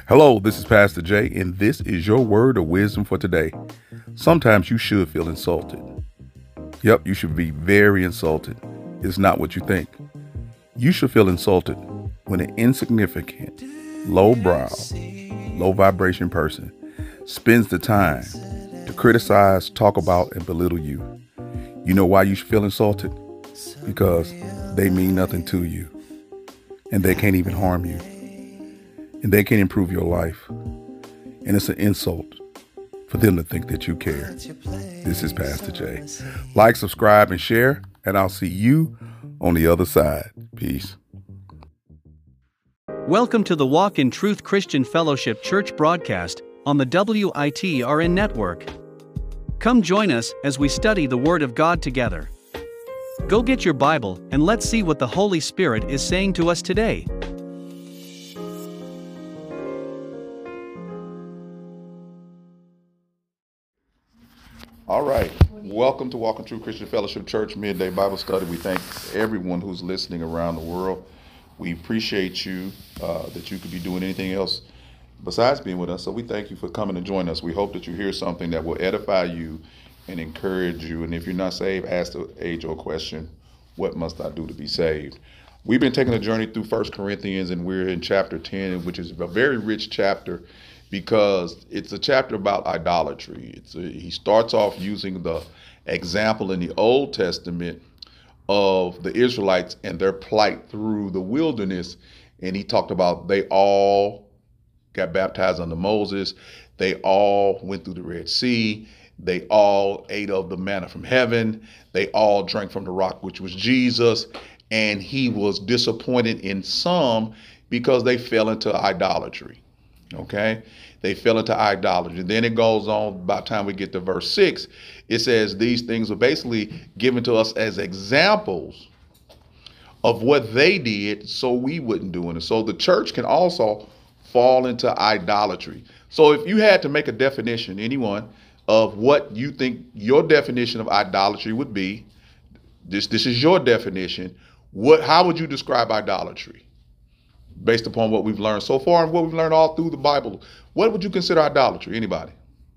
Hello, this is Pastor Jay, and this is your word of wisdom for today. Sometimes you should feel insulted. Yep, you should be very insulted. It's not what you think. You should feel insulted when an insignificant, lowbrow, low vibration person spends the time to criticize, talk about, and belittle you. You know why you should feel insulted? Because they mean nothing to you, and they can't even harm you, and they can't improve your life. And it's an insult for them to think that you care. This is Pastor Jay. Like, subscribe, and share, and I'll see you on the other side. Peace. Welcome to the Walk in Truth Christian Fellowship Church broadcast on the WITRN network. Come join us as we study the Word of God together. Go get your Bible and let's see what the Holy Spirit is saying to us today. All right. Welcome to Walk in Truth Christian Fellowship Church Midday Bible Study. We thank everyone who's listening around the world. We appreciate you that you could be doing anything else besides being with us. So we thank you for coming and joining us. We hope that you hear something that will edify you and encourage you. And if you're not saved, ask the age-old question, what must I do to be saved? We've been taking a journey through 1 Corinthians, and we're in chapter 10, which is a very rich chapter because it's a chapter about idolatry. He starts off using the example in the Old Testament of the Israelites and their plight through the wilderness. And he talked about they all got baptized under Moses. They all went through the Red Sea. They all ate of the manna from heaven. They all drank from the rock, which was Jesus. And he was disappointed in some because they fell into idolatry. Okay, they fell into idolatry. Then it goes on, by the time we get to verse 6, it says these things are basically given to us as examples of what they did so we wouldn't do it. So the church can also fall into idolatry. So if you had to make a definition, anyone, of what you think your definition of idolatry would be, this is your definition. How would you describe idolatry? Based upon what we've learned so far and what we've learned all through the Bible, what would you consider idolatry? Anybody?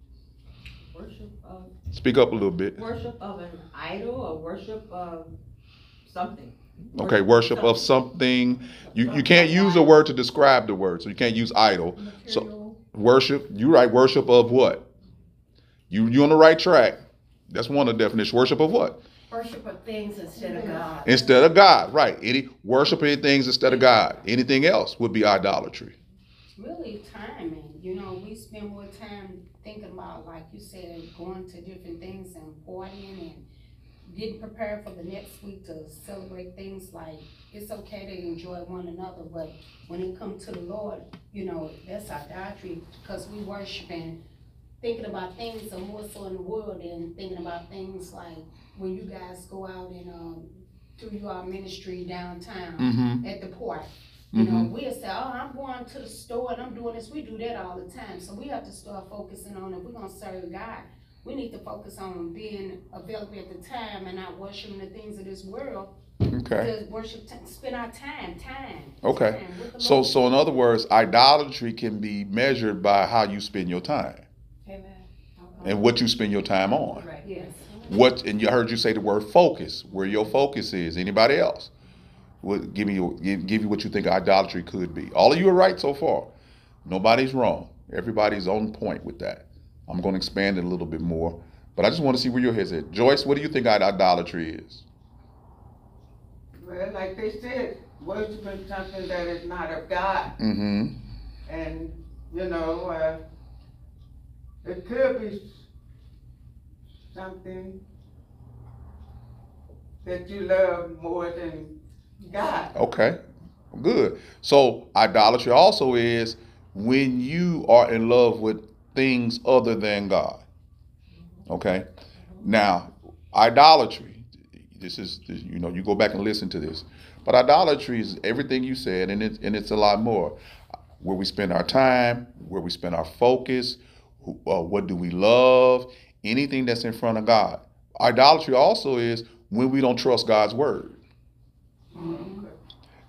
Worship of. Speak up a little bit. Worship of an idol or worship of something. Okay, worship of something. You can't use a word to describe the word, so you can't use idol. So worship, you're right, worship of what? You're on the right track. That's one of the definitions. Worship of what? Worship of things instead of God. Instead of God, right. Worshiping things instead of God. Anything else would be idolatry. Really timing. We spend more time thinking about, like you said, going to different things and partying and getting prepared for the next week to celebrate things. Like, it's okay to enjoy one another, but when it comes to the Lord, that's idolatry, because we worshiping, thinking about things are more so in the world than thinking about things like when you guys go out and do your ministry downtown at the park. We'll say, I'm going to the store and I'm doing this. We do that all the time. So we have to start focusing on, if we're going to serve God, we need to focus on being available at the time and not worshiping the things of this world. Okay. To worship, spend our time. Okay. Time with the So Lord. in other words, idolatry can be measured by how you spend your time. Amen. And what you spend your time on. Right. Yes. And I heard you say the word focus, where your focus is. Anybody else? Give you what you think idolatry could be. All of you are right so far. Nobody's wrong. Everybody's on point with that. I'm going to expand it a little bit more, but I just want to see where your head's at. Joyce, what do you think idolatry is? Well, like they said, worshiping something that is not of God. Mm-hmm. And, it could be something that you love more than God. Okay, good. So idolatry also is when you are in love with things other than God. Okay. Now, idolatry, this is, you go back and listen to this, but idolatry is everything you said, and it's a lot more. Where we spend our time, where we spend our focus, what do we love, anything that's in front of God. Idolatry also is when we don't trust God's word.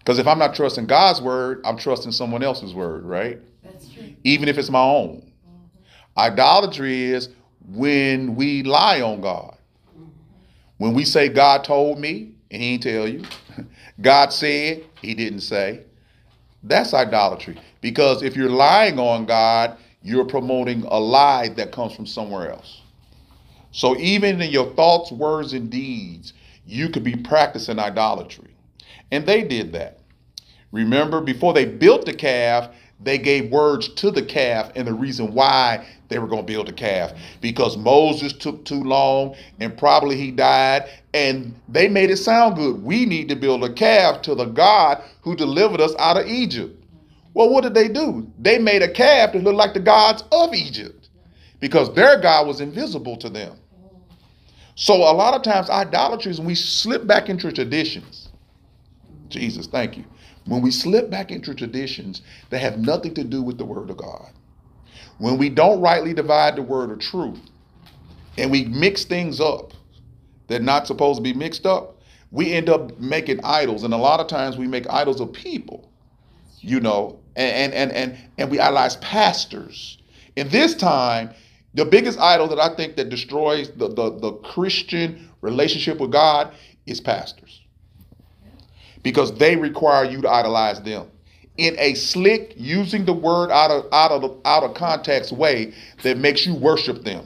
Because if I'm not trusting God's word, I'm trusting someone else's word, right? That's true. Even if it's my own. Idolatry is when we lie on God. When we say God told me and he didn't tell you. God said, he didn't say. That's idolatry. Because if you're lying on God, you're promoting a lie that comes from somewhere else. So even in your thoughts, words, and deeds, you could be practicing idolatry. And they did that. Remember, before they built the calf, they gave words to the calf and the reason why they were going to build the calf. Because Moses took too long and probably he died. And they made it sound good. We need to build a calf to the God who delivered us out of Egypt. Well, what did they do? They made a calf that looked like the gods of Egypt because their God was invisible to them. So a lot of times idolatry is when we slip back into traditions. Jesus, thank you. When we slip back into traditions that have nothing to do with the word of God. When we don't rightly divide the word of truth and we mix things up that are not supposed to be mixed up, we end up making idols. And a lot of times we make idols of people, you know, and we idolize pastors. In this time, the biggest idol that I think that destroys the Christian relationship with God is pastors. Because they require you to idolize them in a slick, using the word out of context way that makes you worship them.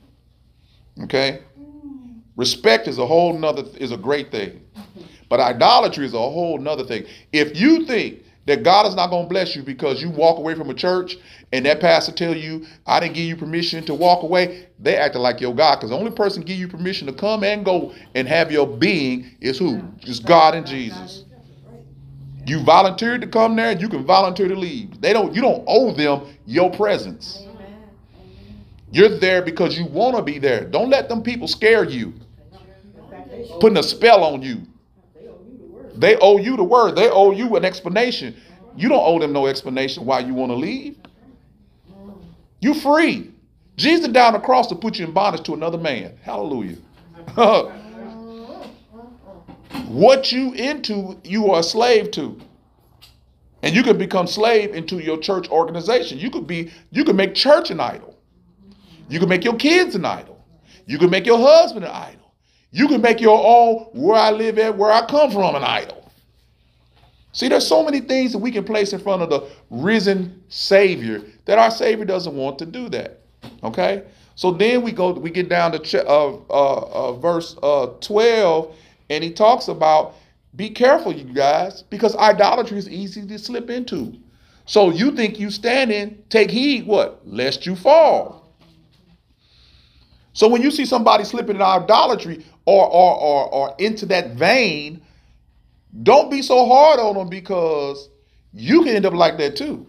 Okay? Respect is a great thing. But idolatry is a whole nother thing. If you think that God is not going to bless you because you walk away from a church and that pastor tell you, I didn't give you permission to walk away, they acting like your God. Because the only person give you permission to come and go and have your being is who? It's God and Jesus. You volunteered to come there, you can volunteer to leave. You don't owe them your presence. You're there because you want to be there. Don't let them people scare you. Putting a spell on you. They owe you the word. They owe you an explanation. You don't owe them no explanation why you want to leave. You free. Jesus died on the cross to put you in bondage to another man. Hallelujah. What you into, you are a slave to. And you can become slave into your church organization. You could make church an idol. You can make your kids an idol. You can make your husband an idol. You can make your own, where I live at, where I come from, an idol. See, there's so many things that we can place in front of the risen Savior that our Savior doesn't want to do that. Okay? So then we get down to verse 12, and he talks about, be careful, you guys, because idolatry is easy to slip into. So you think you standing, take heed, what? Lest you fall. So when you see somebody slipping in idolatry or into that vein, don't be so hard on them because you can end up like that too.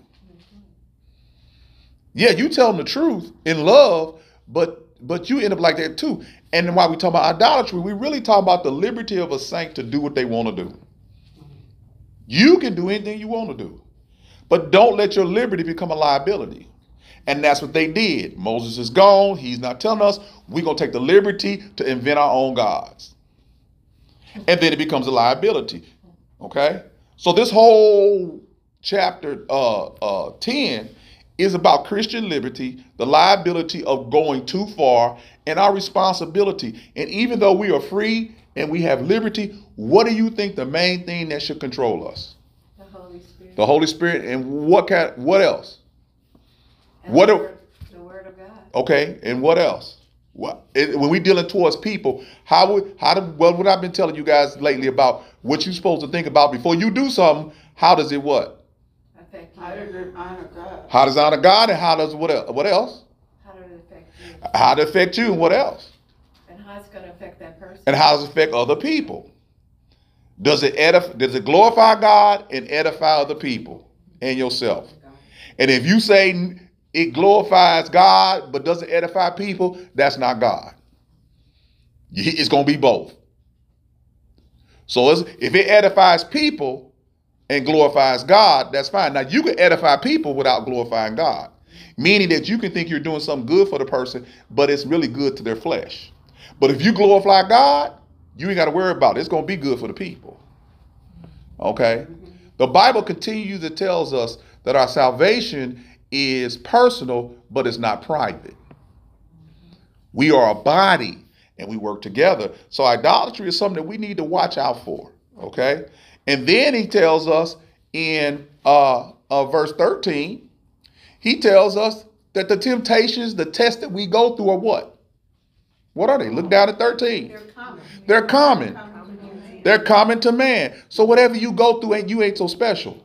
Yeah, you tell them the truth in love, but you end up like that too. And then while we talk about idolatry, we really talk about the liberty of a saint to do what they want to do. You can do anything you want to do, but don't let your liberty become a liability. And that's what they did. Moses is gone. He's not telling us. We're going to take the liberty to invent our own gods. And then it becomes a liability. Okay? So this whole chapter 10 is about Christian liberty, the liability of going too far, and our responsibility. And even though we are free and we have liberty, what do you think the main thing that should control us? The Holy Spirit. The Holy Spirit. And what else? And What the word of God. Okay, and what else? When we dealing towards people, what I've been telling you guys lately about what you're supposed to think about before you do something? How does it what? Affect you. How does it honor God? How does it honor God, and how does what else? What else? How does it affect you? How does it affect you, and what else? And how it's going to affect that person. And how does it affect other people? Does it glorify God and edify other people and yourself? And if you say it glorifies God but doesn't edify people, that's not God. It's going to be both. So if it edifies people and glorifies God, that's fine. Now, you can edify people without glorifying God, meaning that you can think you're doing something good for the person, but it's really good to their flesh. But if you glorify God, you ain't got to worry about it. It's going to be good for the people. Okay? The Bible continues to tells us that our salvation is personal, but it's not private. We are a body and we work together. So idolatry is something that we need to watch out for. Okay. And then he tells us in verse 13, he tells us that the temptations, the tests that we go through are what? What are they? Look down at 13. They're common. They're common. They're common to man. So whatever you go through, you ain't so special.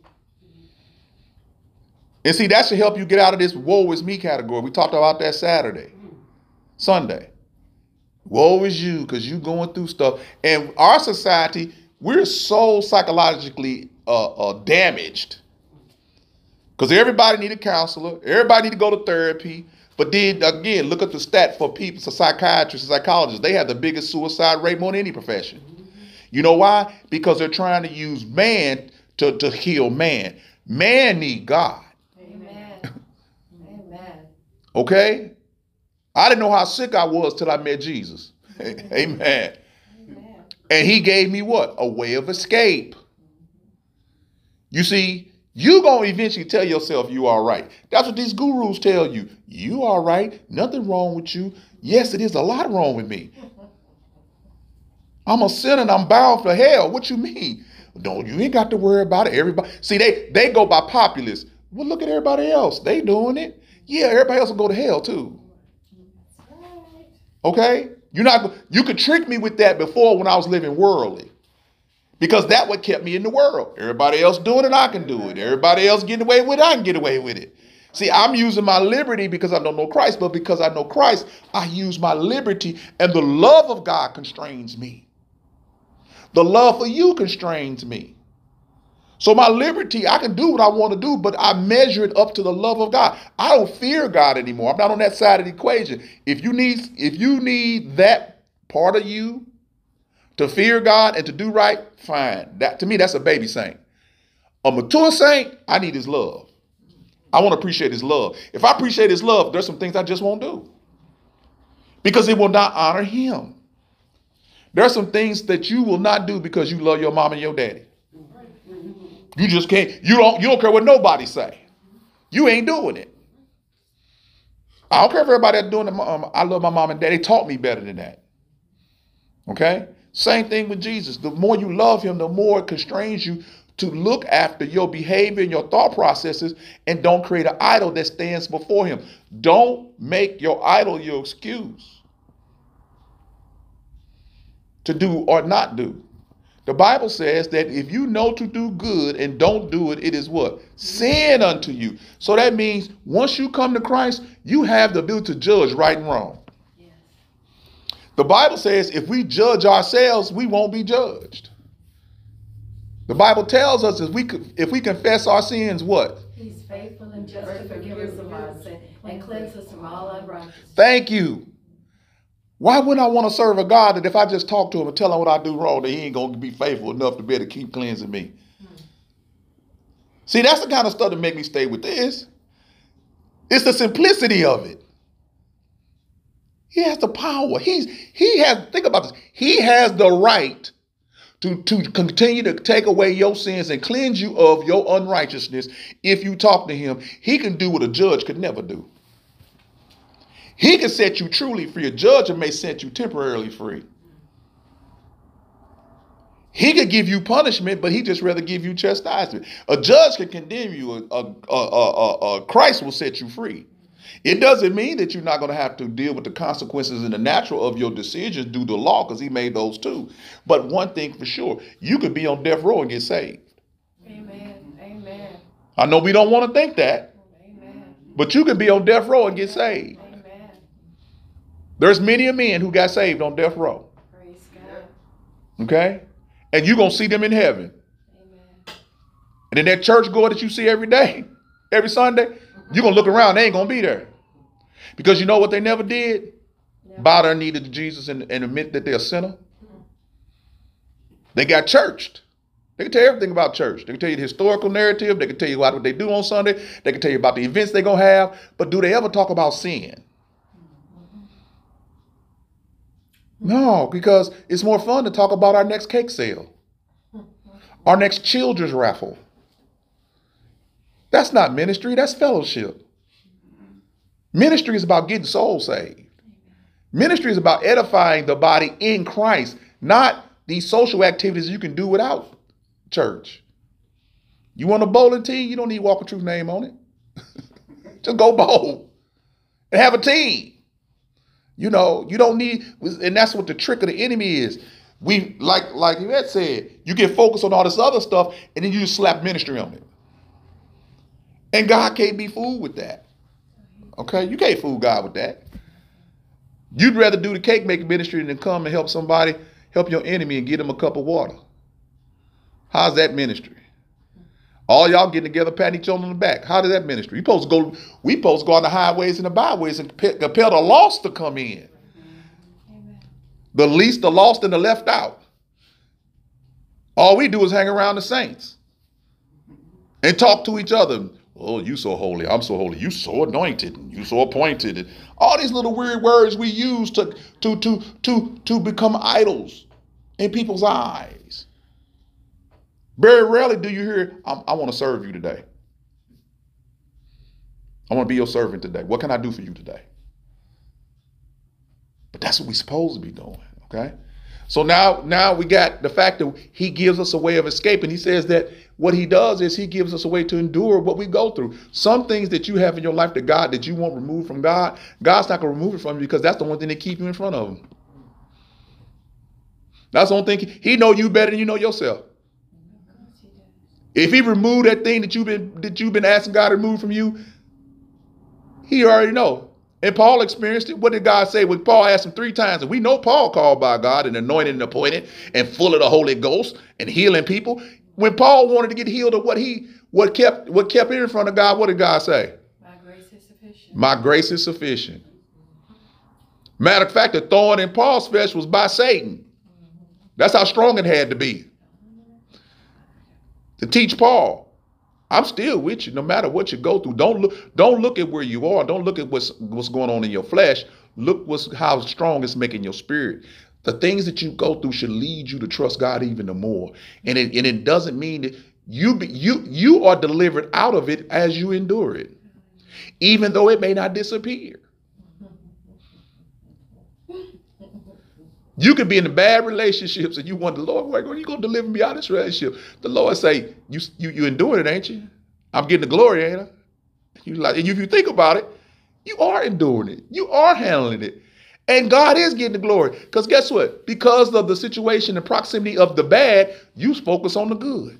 And see, that should help you get out of this woe is me category. We talked about that Sunday. Woe is you, because you going through stuff. And our society, we're so psychologically damaged. Because everybody need a counselor. Everybody need to go to therapy. But then, again, look at the stat for people, so psychiatrists and psychologists. They have the biggest suicide rate more than any profession. You know why? Because they're trying to use man to heal man. Man need God. Amen. Amen. Okay? I didn't know how sick I was till I met Jesus. Amen. Amen. And he gave me what? A way of escape. You see, you're going to eventually tell yourself you all right. That's what these gurus tell you. You all right. Nothing wrong with you. Yes, it is a lot wrong with me. I'm a sinner and I'm bound for hell. What you mean? No, you ain't got to worry about it. Everybody. See, they go by populace. Well, look at everybody else. They doing it. Yeah, everybody else will go to hell too. Okay? You could trick me with that before when I was living worldly. Because that what kept me in the world. Everybody else doing it, I can do it. Everybody else getting away with it, I can get away with it. See, I'm using my liberty because I don't know Christ, but because I know Christ, I use my liberty, and the love of God constrains me. The love for you constrains me. So my liberty, I can do what I want to do, but I measure it up to the love of God. I don't fear God anymore. I'm not on that side of the equation. If you need that part of you to fear God and to do right, fine. That to me, that's a baby saint. A mature saint, I need his love. I want to appreciate his love. If I appreciate his love, there's some things I just won't do. Because it will not honor him. There are some things that you will not do because you love your mom and your daddy. You just can't. You don't care what nobody say. You ain't doing it. I don't care if everybody that's doing it. I love my mom and dad. They taught me better than that. Okay? Same thing with Jesus. The more you love him, the more it constrains you to look after your behavior and your thought processes and don't create an idol that stands before him. Don't make your idol your excuse to do or not do. The Bible says that if you know to do good and don't do it, it is what? Sin unto you. So that means once you come to Christ, you have the ability to judge right and wrong. Yes. The Bible says if we judge ourselves, we won't be judged. The Bible tells us if we confess our sins, what? He's faithful and just to forgive us of our sin and cleanse us from all unrighteousness. Thank you. Why wouldn't I want to serve a God that if I just talk to him and tell him what I do wrong, that he ain't going to be faithful enough to be able to keep cleansing me? See, that's the kind of stuff that make me stay with this. It's the simplicity of it. He has the power. Think about this. He has the right to continue to take away your sins and cleanse you of your unrighteousness. If you talk to him, he can do what a judge could never do. He can set you truly free. A judge may set you temporarily free. He could give you punishment, but he just rather give you chastisement. A judge can condemn you. Christ will set you free. It doesn't mean that you're not going to have to deal with the consequences in the natural of your decisions due to law, because he made those too. But one thing for sure, you could be on death row and get saved. Amen. Amen. I know we don't want to think that, Amen. but you could be on death row and get saved. Amen. There's many a men who got saved on death row. Praise God. Okay? And you're going to see them in heaven. Amen. And then that church goer that you see every day, every Sunday, you're going to look around, they ain't going to be there. Because you know what they never did? Never. Bow their knee to Jesus and admit that they're a sinner. They got churched. They can tell you everything about church. They can tell you the historical narrative. They can tell you what they do on Sunday. They can tell you about the events they're going to have. But do they ever talk about sin? No, because it's more fun to talk about our next cake sale. Our next children's raffle. That's not ministry, that's fellowship. Ministry is about getting souls saved. Ministry is about edifying the body in Christ, not these social activities you can do without church. You want a bowling team? You don't need Walk of Truth name on it. Just go bowl and have a team. You know, you don't need, and that's what the trick of the enemy is. We, like Yvette said, you get focused on all this other stuff and then you just slap ministry on it. And God can't be fooled with that. Okay? You can't fool God with that. You'd rather do the cake making ministry than come and help somebody, help your enemy and get them a cup of water. How's that ministry? All y'all getting together, patting each other on the back. How does that ministry? We supposed to go on the highways and the byways and compel the lost to come in. The least, the lost, and the left out. All we do is hang around the saints and talk to each other. Oh, you so holy. I'm so holy. You so anointed. You so appointed. And all these little weird words we use to become idols in people's eyes. Very rarely do you hear, I want to serve you today. I want to be your servant today. What can I do for you today? But that's what we're supposed to be doing, okay? So now we got the fact that he gives us a way of escape, and he says that what he does is he gives us a way to endure what we go through. Some things that you have in your life that you want removed from God, God's not going to remove it from you because that's the one thing that keeps you in front of him. That's the only thing. He know you better than you know yourself. If he removed that thing that you've been asking God to remove from you, he already know. And Paul experienced it. What did God say? When Paul asked him 3 times, and we know Paul called by God and anointed and appointed and full of the Holy Ghost and healing people. When Paul wanted to get healed of what kept him in front of God, what did God say? My grace is sufficient. My grace is sufficient. Matter of fact, the thorn in Paul's flesh was by Satan. That's how strong it had to be. To teach Paul, I'm still with you no matter what you go through. Don't look at where you are. Don't look at what's going on in your flesh. Look how strong it's making your spirit. The things that you go through should lead you to trust God even more. And it doesn't mean that you are delivered out of it as you endure it, even though it may not disappear. You could be in the bad relationships and you wonder, Lord, when are you going to deliver me out of this relationship? The Lord say, you enduring it, ain't you? I'm getting the glory, ain't I? And if you think about it, you are enduring it. You are handling it. And God is getting the glory. Because guess what? Because of the situation and proximity of the bad, you focus on the good.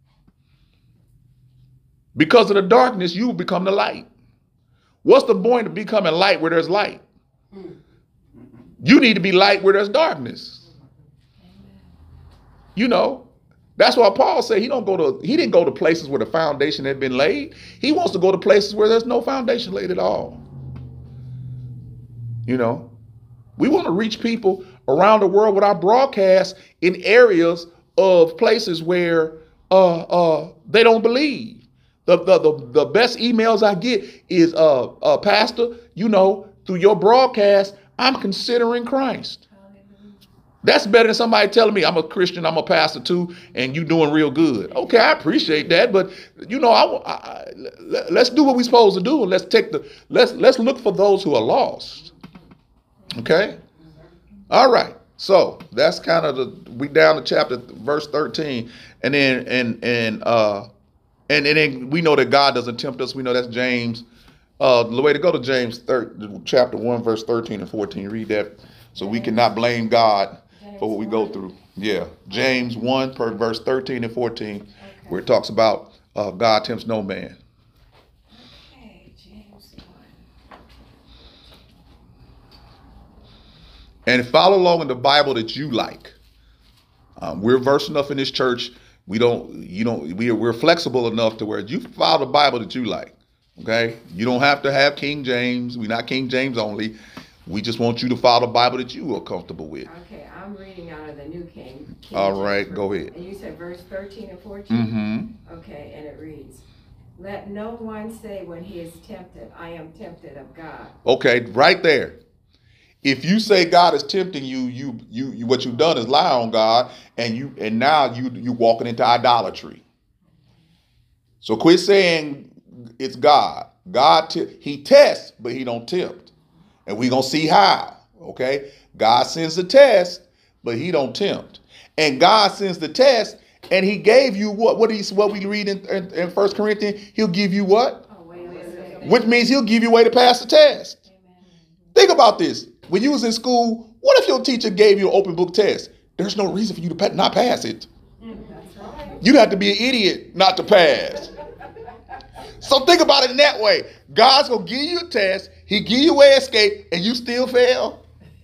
Because of the darkness, you become the light. What's the point of becoming light where there's light? You need to be light where there's darkness. You know, that's why Paul said he didn't go to places where the foundation had been laid. He wants to go to places where there's no foundation laid at all. You know, we want to reach people around the world with our broadcast in areas of places where they don't believe. The best emails I get is Pastor, you know, through your broadcast, I'm considering Christ. That's better than somebody telling me I'm a Christian, I'm a pastor too, and you doing real good. Okay, I appreciate that, but you know, let's do what we're supposed to do, and let's look for those who are lost. Okay, all right. So that's kind of we down to verse 13, and then we know that God doesn't tempt us. We know that's James. The way to go to James chapter 1, verse 13 and 14. Read that so we cannot blame God for what we go through. Yeah. James 1, verse 13 and 14, where it talks about God tempts no man. Okay, James 1. And follow along in the Bible that you like. We're versed enough in this church. We're flexible enough to where you follow the Bible that you like. Okay, you don't have to have King James. We're not King James only. We just want you to follow the Bible that you are comfortable with. Okay, I'm reading out of the New King. All right, go ahead. And you said verse 13 and 14? Mm-hmm. Okay, and it reads, let no one say when he is tempted, I am tempted of God. Okay, right there. If you say God is tempting you, you what you've done is lie on God, and now you walking into idolatry. So quit saying it's God. He tests, but he don't tempt. And we're going to see how, okay? God sends the test, but he don't tempt. And God sends the test, and he gave you what we read in 1 Corinthians, he'll give you what? Which means he'll give you a way to pass the test. Think about this. When you was in school, what if your teacher gave you an open book test? There's no reason for you to not pass it. You'd have to be an idiot not to pass. So think about it in that way. God's going to give you a test, he give you a way to escape, and you still fail.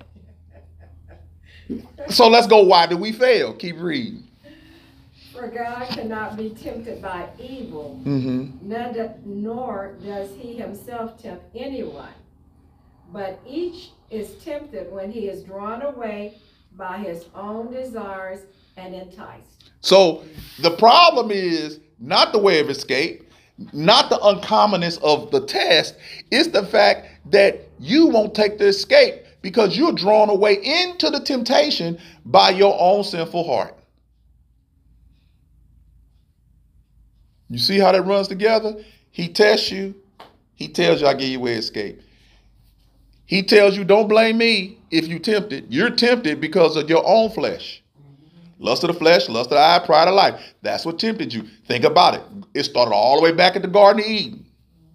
So let's go, why do we fail? Keep reading. For God cannot be tempted by evil, nor does he himself tempt anyone. But each is tempted when he is drawn away by his own desires and enticed. So the problem is not the way of escape, not the uncommonness of the test. It's the fact that you won't take the escape because you're drawn away into the temptation by your own sinful heart. You see how that runs together? He tests you. He tells you, I give you a way to escape. He tells you, don't blame me if you're tempted. You're tempted because of your own flesh. Lust of the flesh, lust of the eye, pride of life. That's what tempted you. Think about it. It started all the way back at the Garden of Eden.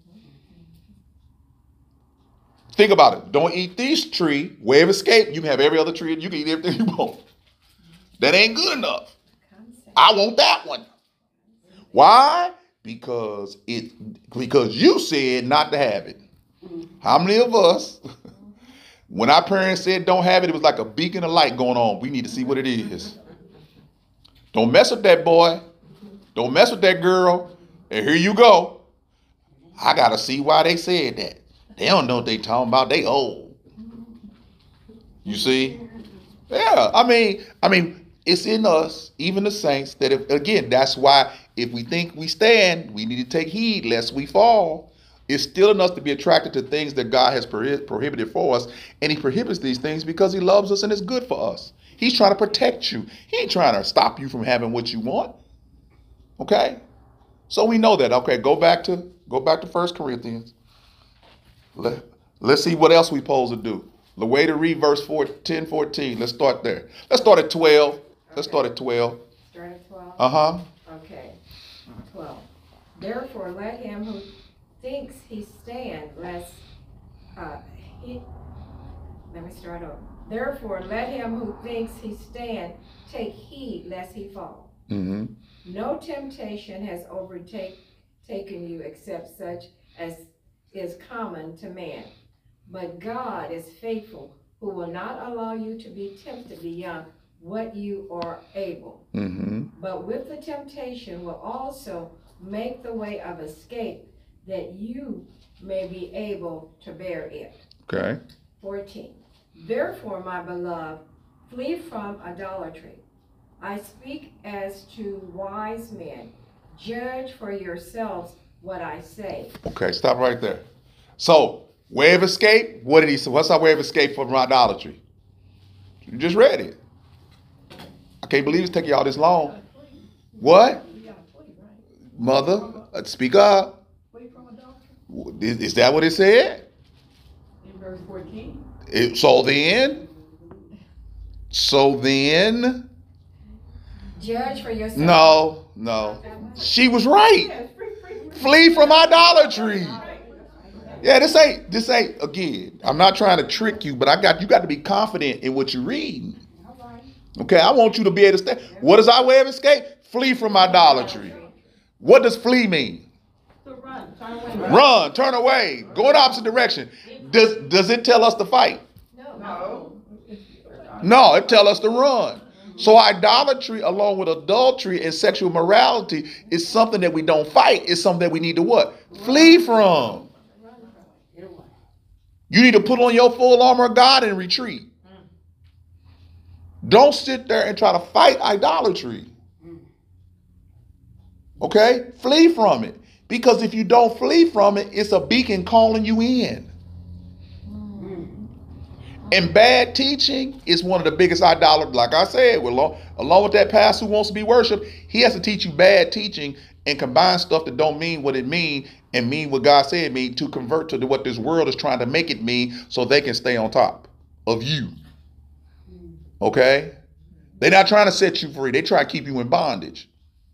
Think about it. Don't eat this tree. Way of escape. You can have every other tree and you can eat everything you want. That ain't good enough. I want that one. Why? Because you said not to have it. How many of us, when our parents said don't have it, it was like a beacon of light going on. We need to see what it is. Don't mess with that boy. Don't mess with that girl. And here you go. I got to see why they said that. They don't know what they talking about. They old. You see? Yeah. I mean, it's in us, even the saints, that that's why if we think we stand, we need to take heed lest we fall. It's still in us to be attracted to things that God has prohibited for us. And he prohibits these things because he loves us and it's good for us. He's trying to protect you. He ain't trying to stop you from having what you want. Okay? So we know that. Okay, go back to 1 Corinthians. Let's see what else we supposed to do. The way to read verse 10, 14. Let's start there. Let's start at 12. Let's start at 12. Start at 12? Uh-huh. Okay. 12. Therefore, let him who thinks he stand, lest let me start over. Therefore, let him who thinks he stand take heed lest he fall. Mm-hmm. No temptation has overtaken you except such as is common to man. But God is faithful, who will not allow you to be tempted beyond what you are able. Mm-hmm. But with the temptation will also make the way of escape, that you may be able to bear it. Okay. 14. Therefore, my beloved, flee from idolatry. I speak as to wise men. Judge for yourselves what I say. Okay, stop right there. So, way of escape, what did he say? What's our way of escape from idolatry? You just read it. I can't believe it's taking y'all this long. What? Mother, speak up. Is that what it said? In verse 14. So then. Judge for yourself. No. She was right. Flee from idolatry. Yeah, this ain't again. I'm not trying to trick you, but you got to be confident in what you're reading. Okay, I want you to be able to stay. What is our way of escape? Flee from idolatry. What does flee mean? So run, turn away, go in the opposite direction. Does it tell us to fight? No, it tells us to run. So idolatry, along with adultery and sexual morality, is something that we don't fight. It's something that we need to what? Flee from. You need to put on your full armor of God and retreat. Don't sit there and try to fight idolatry. Okay? Flee from it. Because if you don't flee from it, it's a beacon calling you in. And bad teaching is one of the biggest idolaters. Like I said, along with that pastor who wants to be worshiped, he has to teach you bad teaching and combine stuff that don't mean what it mean and mean what God said it mean to convert to what this world is trying to make it mean so they can stay on top of you. Okay? They're not trying to set you free. They try to keep you in bondage.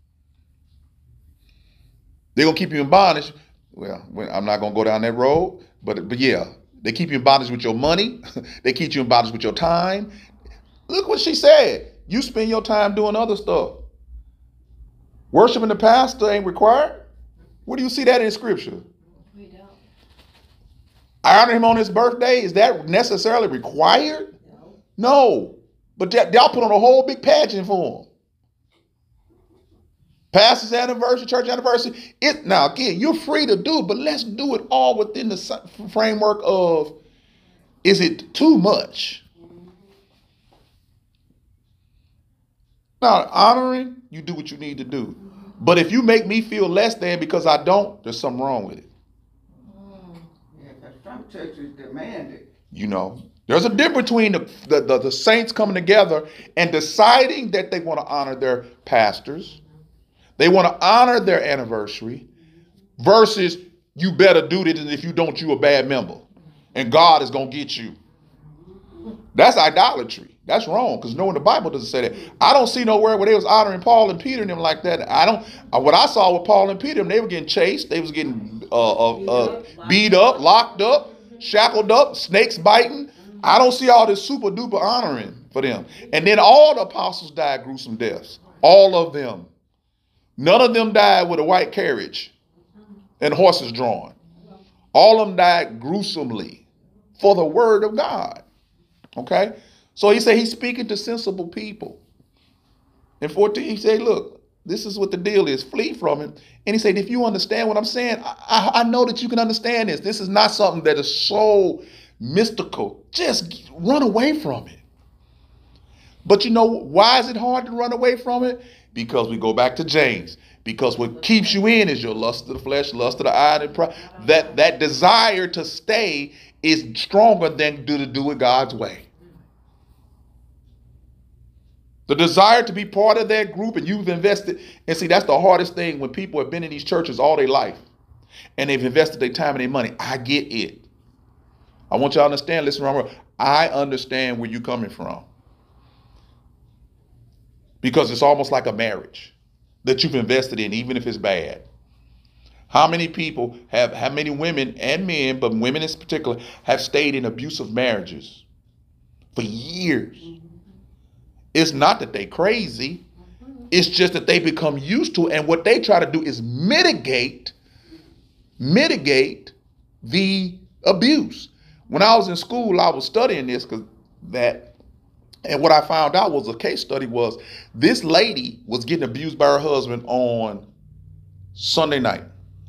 They're going to keep you in bondage. Well, I'm not going to go down that road, but yeah. They keep you in bondage with your money. They keep you in bondage with your time. Look what she said. You spend your time doing other stuff. Worshiping the pastor ain't required. Where do you see that in scripture? We don't. I honor him on his birthday. Is that necessarily required? No. But y'all put on a whole big pageant for him. Pastor's anniversary, church anniversary. Now, again, you're free to do it, but let's do it all within the framework of, is it too much? Now, honoring, you do what you need to do. But if you make me feel less than because I don't, there's something wrong with it. Yeah, because some churches demand it. You know, there's a difference between the saints coming together and deciding that they want to honor their pastors. They want to honor their anniversary versus you better do this, and if you don't, you a bad member. And God is going to get you. That's idolatry. That's wrong, because no, in the Bible doesn't say that. I don't see nowhere where they was honoring Paul and Peter and them like that. What I saw with Paul and Peter, they were getting chased. They was getting beat up, locked up, shackled up, snakes biting. I don't see all this super duper honoring for them. And then all the apostles died gruesome deaths. All of them. None of them died with a white carriage and horses drawn. All of them died gruesomely for the word of God. Okay? So he said he's speaking to sensible people. In 14, he said, look, this is what the deal is. Flee from him. And he said, if you understand what I'm saying, I know that you can understand this. This is not something that is so mystical. Just run away from it. But you know, why is it hard to run away from it? Because we go back to James. Because what keeps you in is your lust of the flesh, lust of the eye, and pride. That desire to stay is stronger than to do it God's way. The desire to be part of that group, and you've invested. And see, that's the hardest thing when people have been in these churches all their life and they've invested their time and their money. I get it. I want y'all to understand, listen, remember, I understand where you're coming from. Because it's almost like a marriage that you've invested in, even if it's bad. How many people how many women and men, but women in particular, have stayed in abusive marriages for years? It's not that they crazy. It's just that they become used to it. And what they try to do is mitigate the abuse. When I was in school, I was studying this and what I found out was a case study was this lady was getting abused by her husband on Sunday night.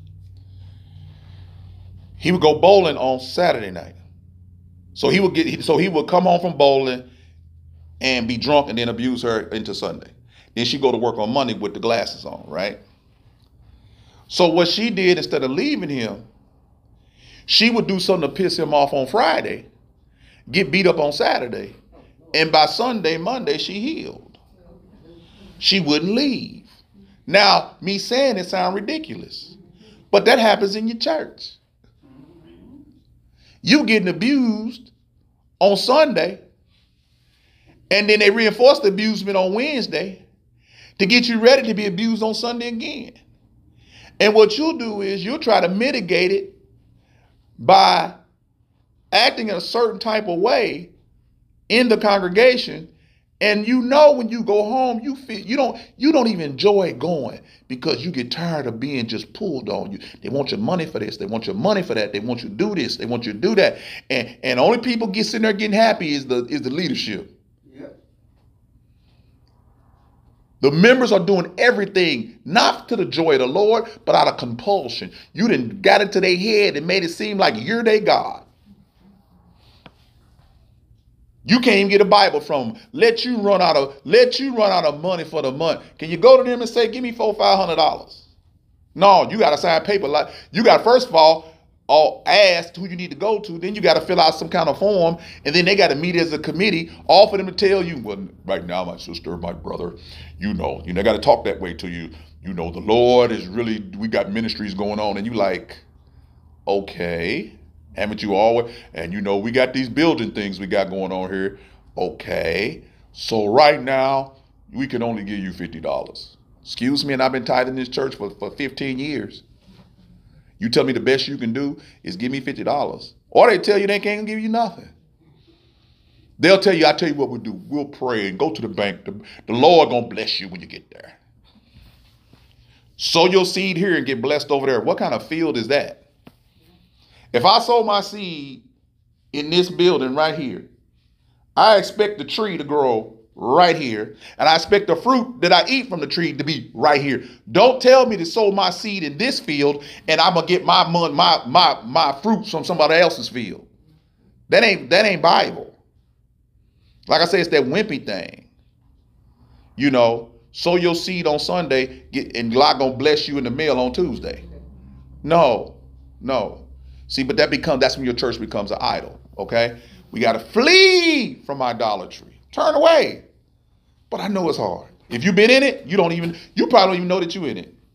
He would go bowling on Saturday night. So he would come home from bowling and be drunk and then abuse her into Sunday. Then she'd go to work on Monday with the glasses on, right? So what she did, instead of leaving him, she would do something to piss him off on Friday, get beat up on Saturday, and by Sunday, Monday, she healed. She wouldn't leave. Now, me saying it sounds ridiculous, but that happens in your church. You getting abused on Sunday, and then they reinforce the abusement on Wednesday to get you ready to be abused on Sunday again. And what you'll do is you'll try to mitigate it by acting in a certain type of way in the congregation. And you know, when you go home, you feel you don't even enjoy going because you get tired of being just pulled on you. They want your money for this, they want your money for that, they want you to do this, they want you to do that. And only people sitting there getting happy is the leadership. Yep. The members are doing everything, not to the joy of the Lord, but out of compulsion. You done got into their head and made it seem like you're their God. You can't even get a Bible from them. Let you run out of money for the month. Can you go to them and say, give me $400-500? No, you got to sign paper. Like you got, first of all, all asked who you need to go to, then you got to fill out some kind of form, and then they got to meet as a committee, all for them to tell you, well, right now, my sister, my brother, you got to talk that way to you. The Lord is really, we got ministries going on, and you like, okay, haven't you always? And we got these building things we got going on here. Okay, so right now we can only give you $50. Excuse me, and I've been tithing this church for 15 years. You tell me the best you can do is give me $50. Or they tell you they can't give you nothing. They'll tell you, I tell you what we'll do. We'll pray and go to the bank. The Lord gonna bless you when you get there. Sow your seed here and get blessed over there. What kind of field is that? If I sow my seed in this building right here, I expect the tree to grow right here, and I expect the fruit that I eat from the tree to be right here. Don't tell me to sow my seed in this field and I'm gonna get my money, my fruits from somebody else's field. That ain't Bible. Like I say, it's that wimpy thing. Sow your seed on Sunday, and God gonna bless you in the mail on Tuesday. No. See, but that's when your church becomes an idol. Okay, we gotta flee from idolatry. Turn away. But I know it's hard. If you've been in it, you probably don't even know that you're in it.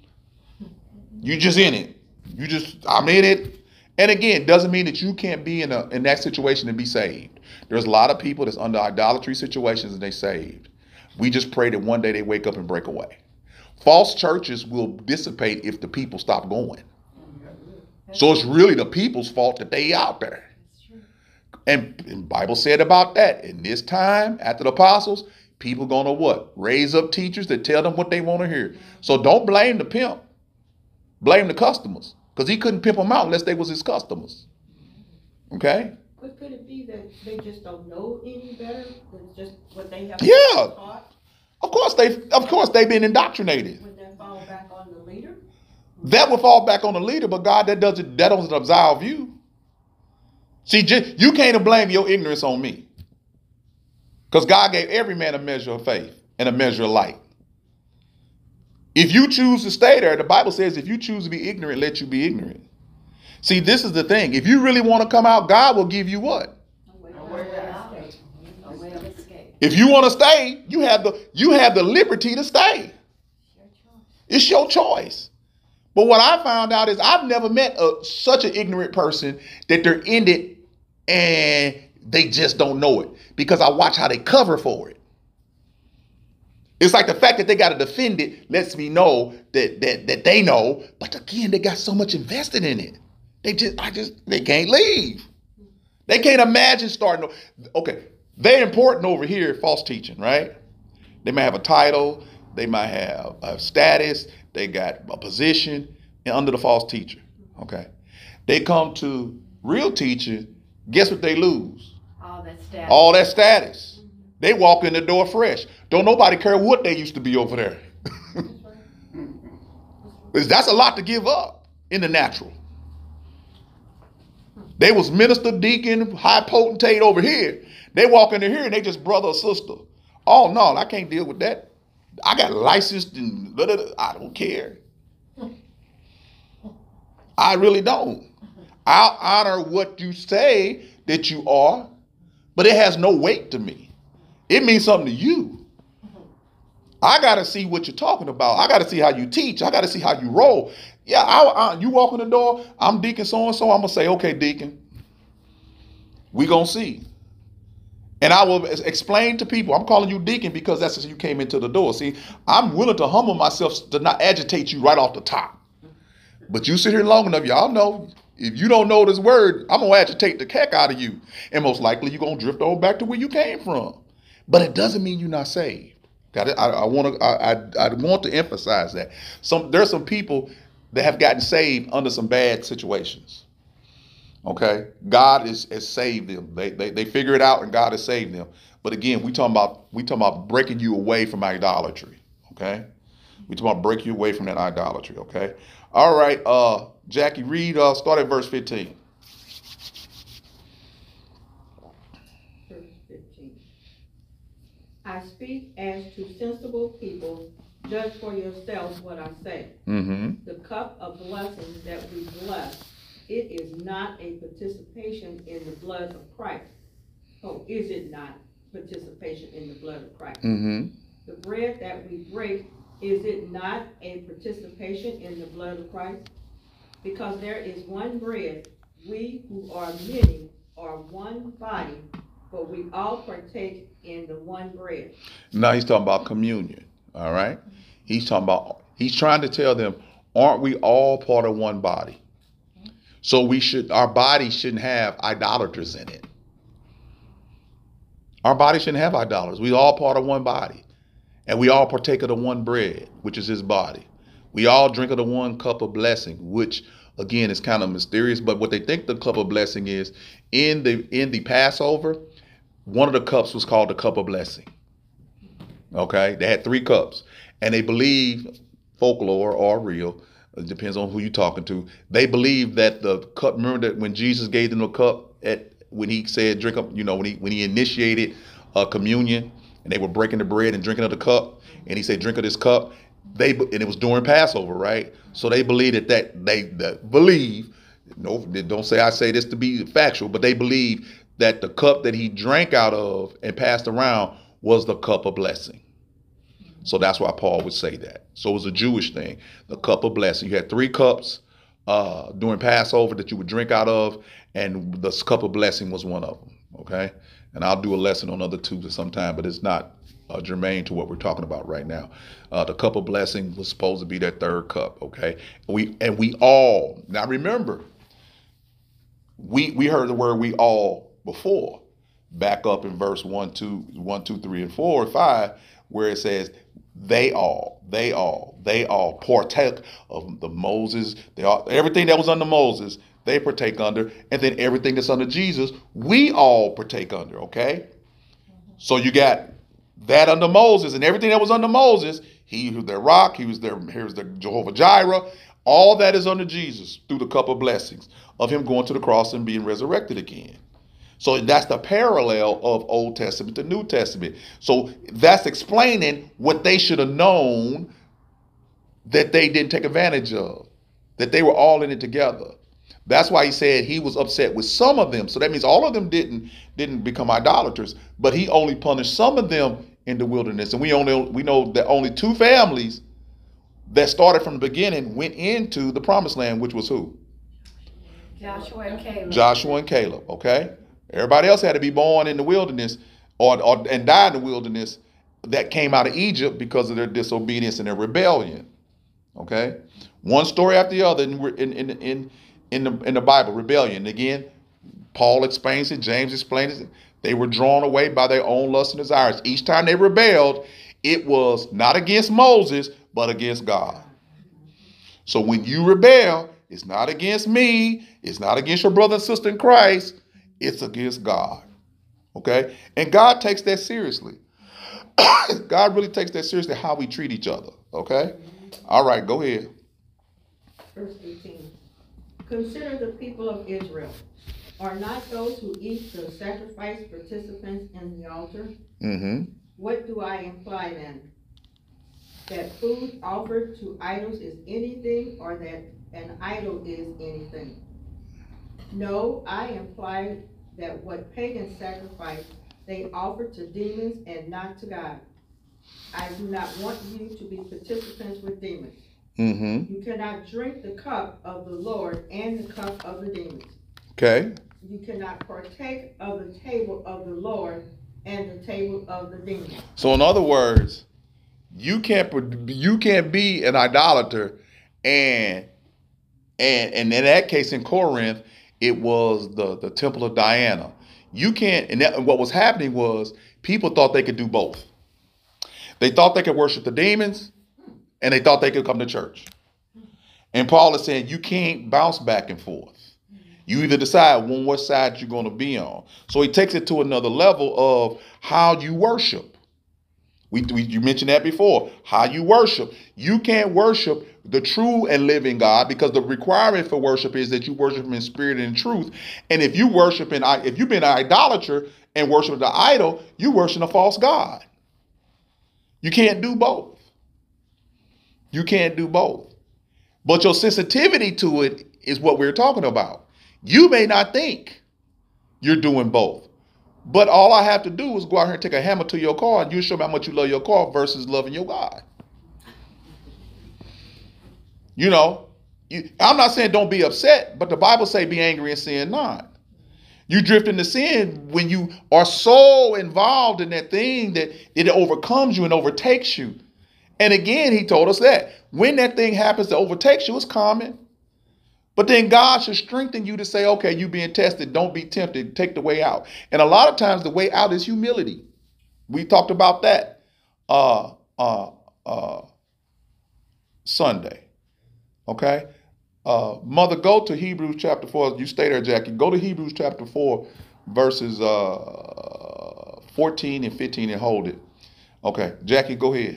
You just in it. I'm in it. And again, doesn't mean that you can't be in that situation and be saved. There's a lot of people that's under idolatry situations and they saved. We just pray that one day they wake up and break away. False churches will dissipate if the people stop going. So it's really the people's fault that they out there. And the Bible said about that, in this time, after the apostles, people gonna what? Raise up teachers that tell them what they want to hear. So don't blame the pimp. Blame the customers. Because he couldn't pimp them out unless they was his customers. Okay? But could it be that they just don't know any better? It's just what they have taught? Of course they've been indoctrinated. Would that fall back on the leader? That would fall back on the leader, but God, that doesn't absolve you. See, you can't blame your ignorance on me. Because God gave every man a measure of faith and a measure of light. If you choose to stay there, the Bible says if you choose to be ignorant, let you be ignorant. See, this is the thing. If you really want to come out, God will give you what? A way of escape. If you want to stay, you have the liberty to stay. It's your choice. But what I found out is I've never met such an ignorant person that they're in it and they just don't know it, because I watch how they cover for it. It's like the fact that they got to defend it lets me know that they know, but again, they got so much invested in it. They can't leave. They can't imagine starting. Okay, they're important over here, false teaching, right? They might have a title, they might have a status, they got a position under the false teacher. Okay, they come to real teaching. Guess what they lose? All that status. They walk in the door fresh. Don't nobody care what they used to be over there. That's a lot to give up in the natural. They was minister, deacon, high potentate over here. They walk into here and they just brother or sister. Oh no, I can't deal with that. I got licensed and blah, blah, blah. I don't care. I really don't. I'll honor what you say that you are, but it has no weight to me. It means something to you. I got to see what you're talking about. I got to see how you teach. I got to see how you roll. Yeah, you walk in the door, I'm deacon so-and-so, I'm going to say, okay, deacon, we going to see. And I will explain to people, I'm calling you deacon because that's as you came into the door. See, I'm willing to humble myself to not agitate you right off the top. But you sit here long enough, y'all know, if you don't know this word, I'm going to agitate the heck out of you. And most likely you're going to drift on back to where you came from. But it doesn't mean you're not saved. I want to emphasize that. There's some people that have gotten saved under some bad situations. Okay? God has saved them. They figure it out and God has saved them. But again, we talking about breaking you away from idolatry. Okay? We talking about breaking you away from that idolatry. Okay? All right, Jackie, read, start at verse 15. Verse 15. I speak as to sensible people. Judge for yourselves what I say. Mm-hmm. The cup of blessings that we bless, it is not a participation in the blood of Christ. Oh, is it not participation in the blood of Christ? Mm-hmm. The bread that we break, is it not a participation in the blood of Christ? Because there is one bread, we who are many are one body, but we all partake in the one bread. Now he's talking about communion. All right. He's trying to tell them, aren't we all part of one body? So our body shouldn't have idolaters in it. Our body shouldn't have idolaters. We all part of one body. And we all partake of the one bread, which is his body. We all drink of the one cup of blessing, which again is kind of mysterious, but what they think the cup of blessing is, in the Passover, one of the cups was called the cup of blessing. Okay? They had 3 cups. And they believe, folklore or real, it depends on who you're talking to, they believe that the cup, remember that when Jesus gave them a cup, when he said drink up, when he initiated communion, and they were breaking the bread and drinking of the cup, and he said drink of this cup, and it was during Passover, right? So they believe don't say I say this to be factual, but they believe that the cup that he drank out of and passed around was the cup of blessing. So that's why Paul would say that. So it was a Jewish thing, the cup of blessing. You had 3 cups during Passover that you would drink out of, and the cup of blessing was one of them, okay? And I'll do a lesson on other 2 sometime, but it's not germane to what we're talking about right now. The cup of blessing was supposed to be that 3rd cup, okay? And we all, now remember, we heard the word we all before, back up in verse 1, 2, 3, and 4, and 5, where it says, they all partake of the Moses, everything that was under Moses, they partake under, and then everything that's under Jesus, we all partake under, okay? So you got that under Moses, and everything that was under Moses, he was their rock, here's the Jehovah Jireh, all that is under Jesus through the cup of blessings of him going to the cross and being resurrected again. So that's the parallel of Old Testament to New Testament. So that's explaining what they should have known that they didn't take advantage of, that they were all in it together. That's why he said he was upset with some of them. So that means all of them didn't become idolaters, but he only punished some of them in the wilderness. And we know that only 2 families that started from the beginning went into the promised land, which was who? Joshua and Caleb. Joshua and Caleb, okay? Everybody else had to be born in the wilderness and die in the wilderness that came out of Egypt because of their disobedience and their rebellion. Okay? One story after the other in the Bible, rebellion. Again, Paul explains it, James explains it. They were drawn away by their own lust and desires. Each time they rebelled, it was not against Moses, but against God. So when you rebel, it's not against me, it's not against your brother and sister in Christ, it's against God. Okay? And God takes that seriously. God really takes that seriously, how we treat each other. Okay? All right, go ahead. Verse 18. Consider the people of Israel. Are not those who eat the sacrifice participants in the altar? Mm-hmm. What do I imply then? That food offered to idols is anything, or that an idol is anything? No, I imply that what pagans sacrifice, they offer to demons and not to God. I do not want you to be participants with demons. Mm-hmm. You cannot drink the cup of the Lord and the cup of the demons. Okay. You cannot partake of the table of the Lord and the table of the demons. So in other words, you can't be an idolater, and in that case in Corinth, it was the temple of Diana. You can't, and what was happening was people thought they could do both. They thought they could worship the demons, and they thought they could come to church. And Paul is saying you can't bounce back and forth. You either decide on what side you're going to be on. So he takes it to another level of how you worship. You mentioned that before. How you worship. You can't worship the true and living God, because the requirement for worship is that you worship him in spirit and in truth. And if you've been an idolater and worship the idol, you worship a false God. You can't do both. You can't do both. But your sensitivity to it is what we're talking about. You may not think you're doing both. But all I have to do is go out here and take a hammer to your car, and you show me how much you love your car versus loving your God. You know, I'm not saying don't be upset, but the Bible say be angry and sin not. You drift into sin when you are so involved in that thing that it overcomes you and overtakes you. And again, he told us that when that thing happens that overtakes you, it's common. But then God should strengthen you to say, okay, you being tested, don't be tempted, take the way out. And a lot of times the way out is humility. We talked about that Sunday. Okay? Mother, go to Hebrews chapter 4. You stay there, Jackie. Go to Hebrews chapter 4, verses 14 and 15 and hold it. Okay, Jackie, go ahead.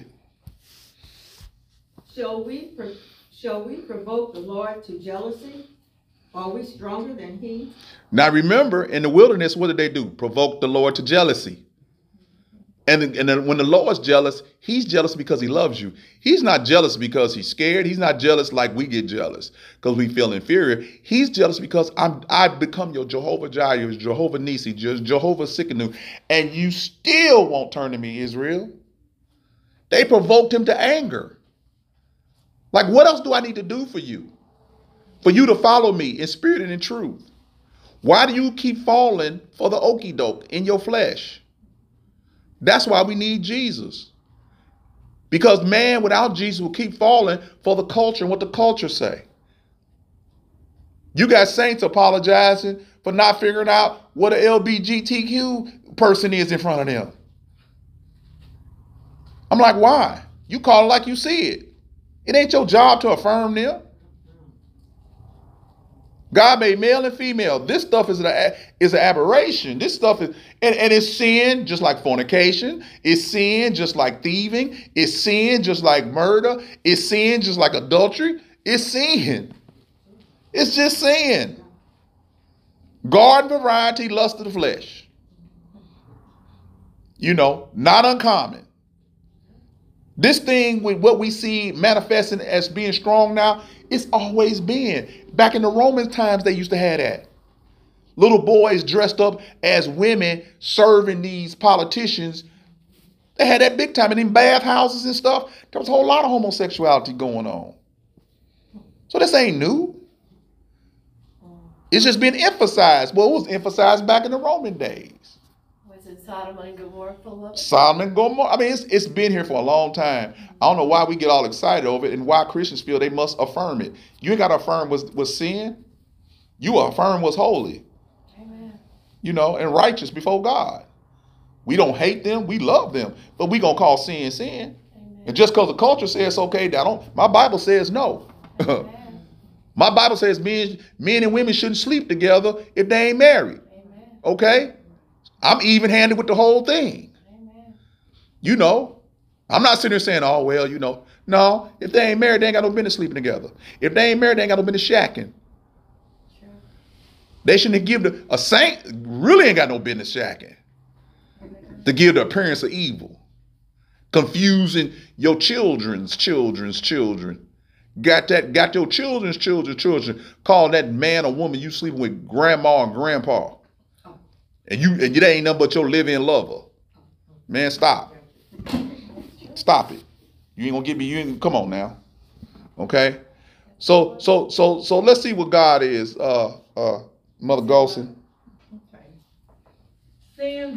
Shall we provoke the Lord to jealousy? Are we stronger than he? Now remember, in the wilderness, what did they do? Provoke the Lord to jealousy. And then when the Lord's jealous, he's jealous because he loves you. He's not jealous because he's scared. He's not jealous like we get jealous because we feel inferior. He's jealous because I've become your Jehovah Jireh, Jehovah Nisi, Jehovah Sikkenu, and you still won't turn to me, Israel. They provoked him to anger. Like, what else do I need to do for you? For you to follow me in spirit and in truth. Why do you keep falling for the okie doke in your flesh? That's why we need Jesus. Because man without Jesus will keep falling for the culture and what the culture say. You got saints apologizing for not figuring out what an LGBTQ person is in front of them. I'm like, why? You call it like you see it. It ain't your job to affirm them. God made male and female. This stuff is an aberration. This stuff is, and it's sin just like fornication. It's sin just like thieving. It's sin just like murder. It's sin just like adultery. It's sin. It's just sin. Garden variety, lust of the flesh. You know, not uncommon. This thing with what we see manifesting as being strong now, it's always been. Back in the Roman times, they used to have that. Little boys dressed up as women serving these politicians. They had that big time. And in bathhouses and stuff, there was a whole lot of homosexuality going on. So this ain't new. It's just been emphasized. Well, it was emphasized back in the Roman days. Was Sodom and Gomorrah full of it? Sodom and Gomorrah. I mean, it's been here for a long time. I don't know why we get all excited over it and why Christians feel they must affirm it. You ain't got to affirm what's sin. You affirm what's holy. Amen. You know, and righteous before God. We don't hate them. We love them. But we going to call sin, sin. Amen. And just because the culture says it's okay, my Bible says no. My Bible says men and women shouldn't sleep together if they ain't married. Amen. Okay? I'm even-handed with the whole thing. Amen. You know, I'm not sitting there saying, oh, well, you know. No, if they ain't married, they ain't got no business sleeping together. If they ain't married, they ain't got no business shacking. Sure. They shouldn't give a saint really ain't got no business shacking. To give the appearance of evil. Confusing your children's children. Got your children's children calling that man or woman you sleeping with grandma and grandpa. And you ain't nothing but your live-in lover. Man, stop. Stop it. You ain't gonna give me, come on now. Okay? So let's see what God is, Mother Golson. Okay. Seeing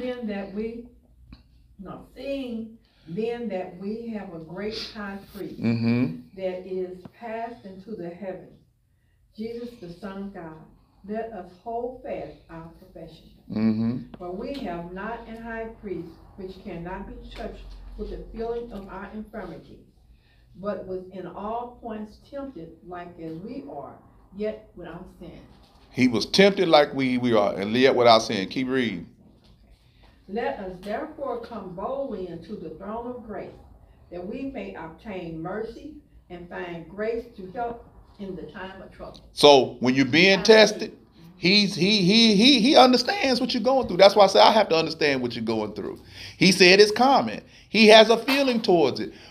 then that we have a great high priest that is passed into the heavens, Jesus the Son of God, let us hold fast our profession. For we have not an high priest which cannot be touched with the feeling of our infirmities, but was in all points tempted like as we are, yet without sin. He was tempted like we are, and yet without sin. Keep reading. Let us therefore come boldly into the throne of grace, that we may obtain mercy and find grace to help in the time of trouble. So when you're being tested, he understands what you're going through. That's why I say I have to understand what you're going through. He said it's common. He has a feeling towards it.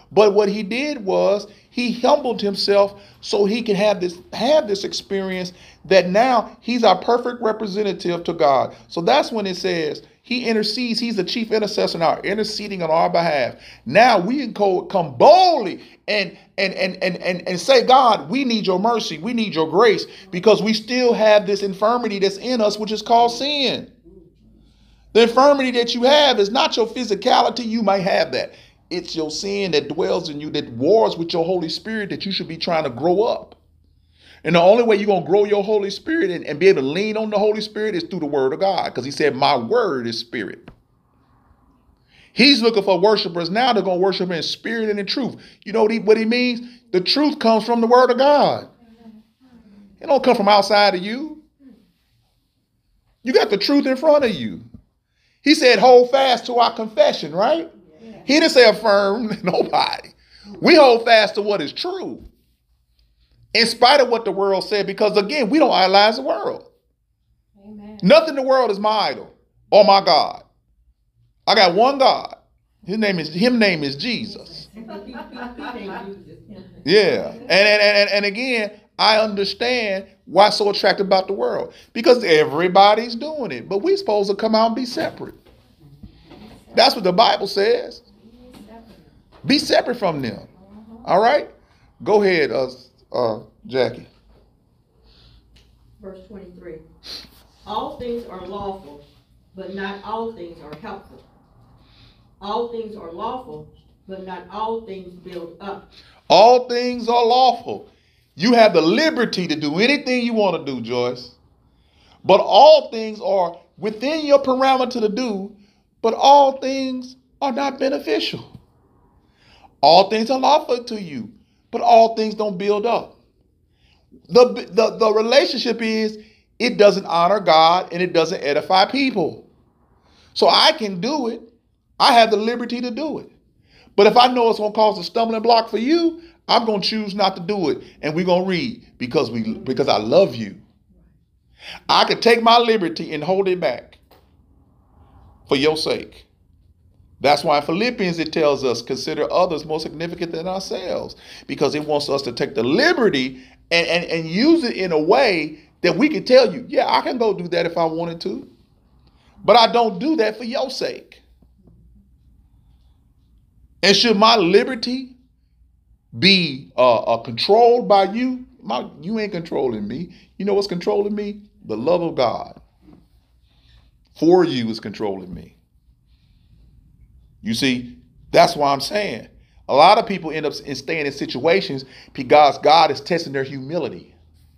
But what he did was he humbled himself so he can have this experience that now he's our perfect representative to God. So that's when it says he intercedes. He's the chief intercessor now, interceding on our behalf. Now we can come boldly and say, God, we need your mercy. We need your grace, because we still have this infirmity that's in us, which is called sin. The infirmity that you have is not your physicality. You might have that. It's your sin that dwells in you, that wars with your Holy Spirit, that you should be trying to grow up. And the only way you're going to grow your Holy Spirit and be able to lean on the Holy Spirit is through the word of God. Because he said, my word is spirit. He's looking for worshipers now. They're going to worship in spirit and in truth. You know what he means? The truth comes from the word of God. It don't come from outside of you. You got the truth in front of you. He said, hold fast to our confession, right? He didn't say affirm nobody. We hold fast to what is true, in spite of what the world said, because again, we don't idolize the world. Amen. Nothing in the world is my idol or my God. I got one God. His name is Jesus. Yeah. And again, I understand why I'm so attracted about the world, because everybody's doing it, but we're supposed to come out and be separate. That's what the Bible says. Be separate from them. All right? Go ahead, Jackie. Verse 23. All things are lawful, but not all things are helpful. All things are lawful, but not all things build up. All things are lawful. You have the liberty to do anything you want to do, Joyce. But all things are within your parameter to do, but all things are not beneficial. All things are lawful to you, but all things don't build up. The relationship is, it doesn't honor God and it doesn't edify people. So I can do it. I have the liberty to do it. But if I know it's going to cause a stumbling block for you, I'm going to choose not to do it. And we're going to read because I love you. I could take my liberty and hold it back for your sake. That's why in Philippians it tells us, consider others more significant than ourselves, because it wants us to take the liberty and use it in a way that we can tell you, yeah, I can go do that if I wanted to, but I don't do that for your sake. And should my liberty be controlled by you? You ain't controlling me. You know what's controlling me? The love of God for you is controlling me. You see, that's why I'm saying a lot of people end up staying in situations because God is testing their humility.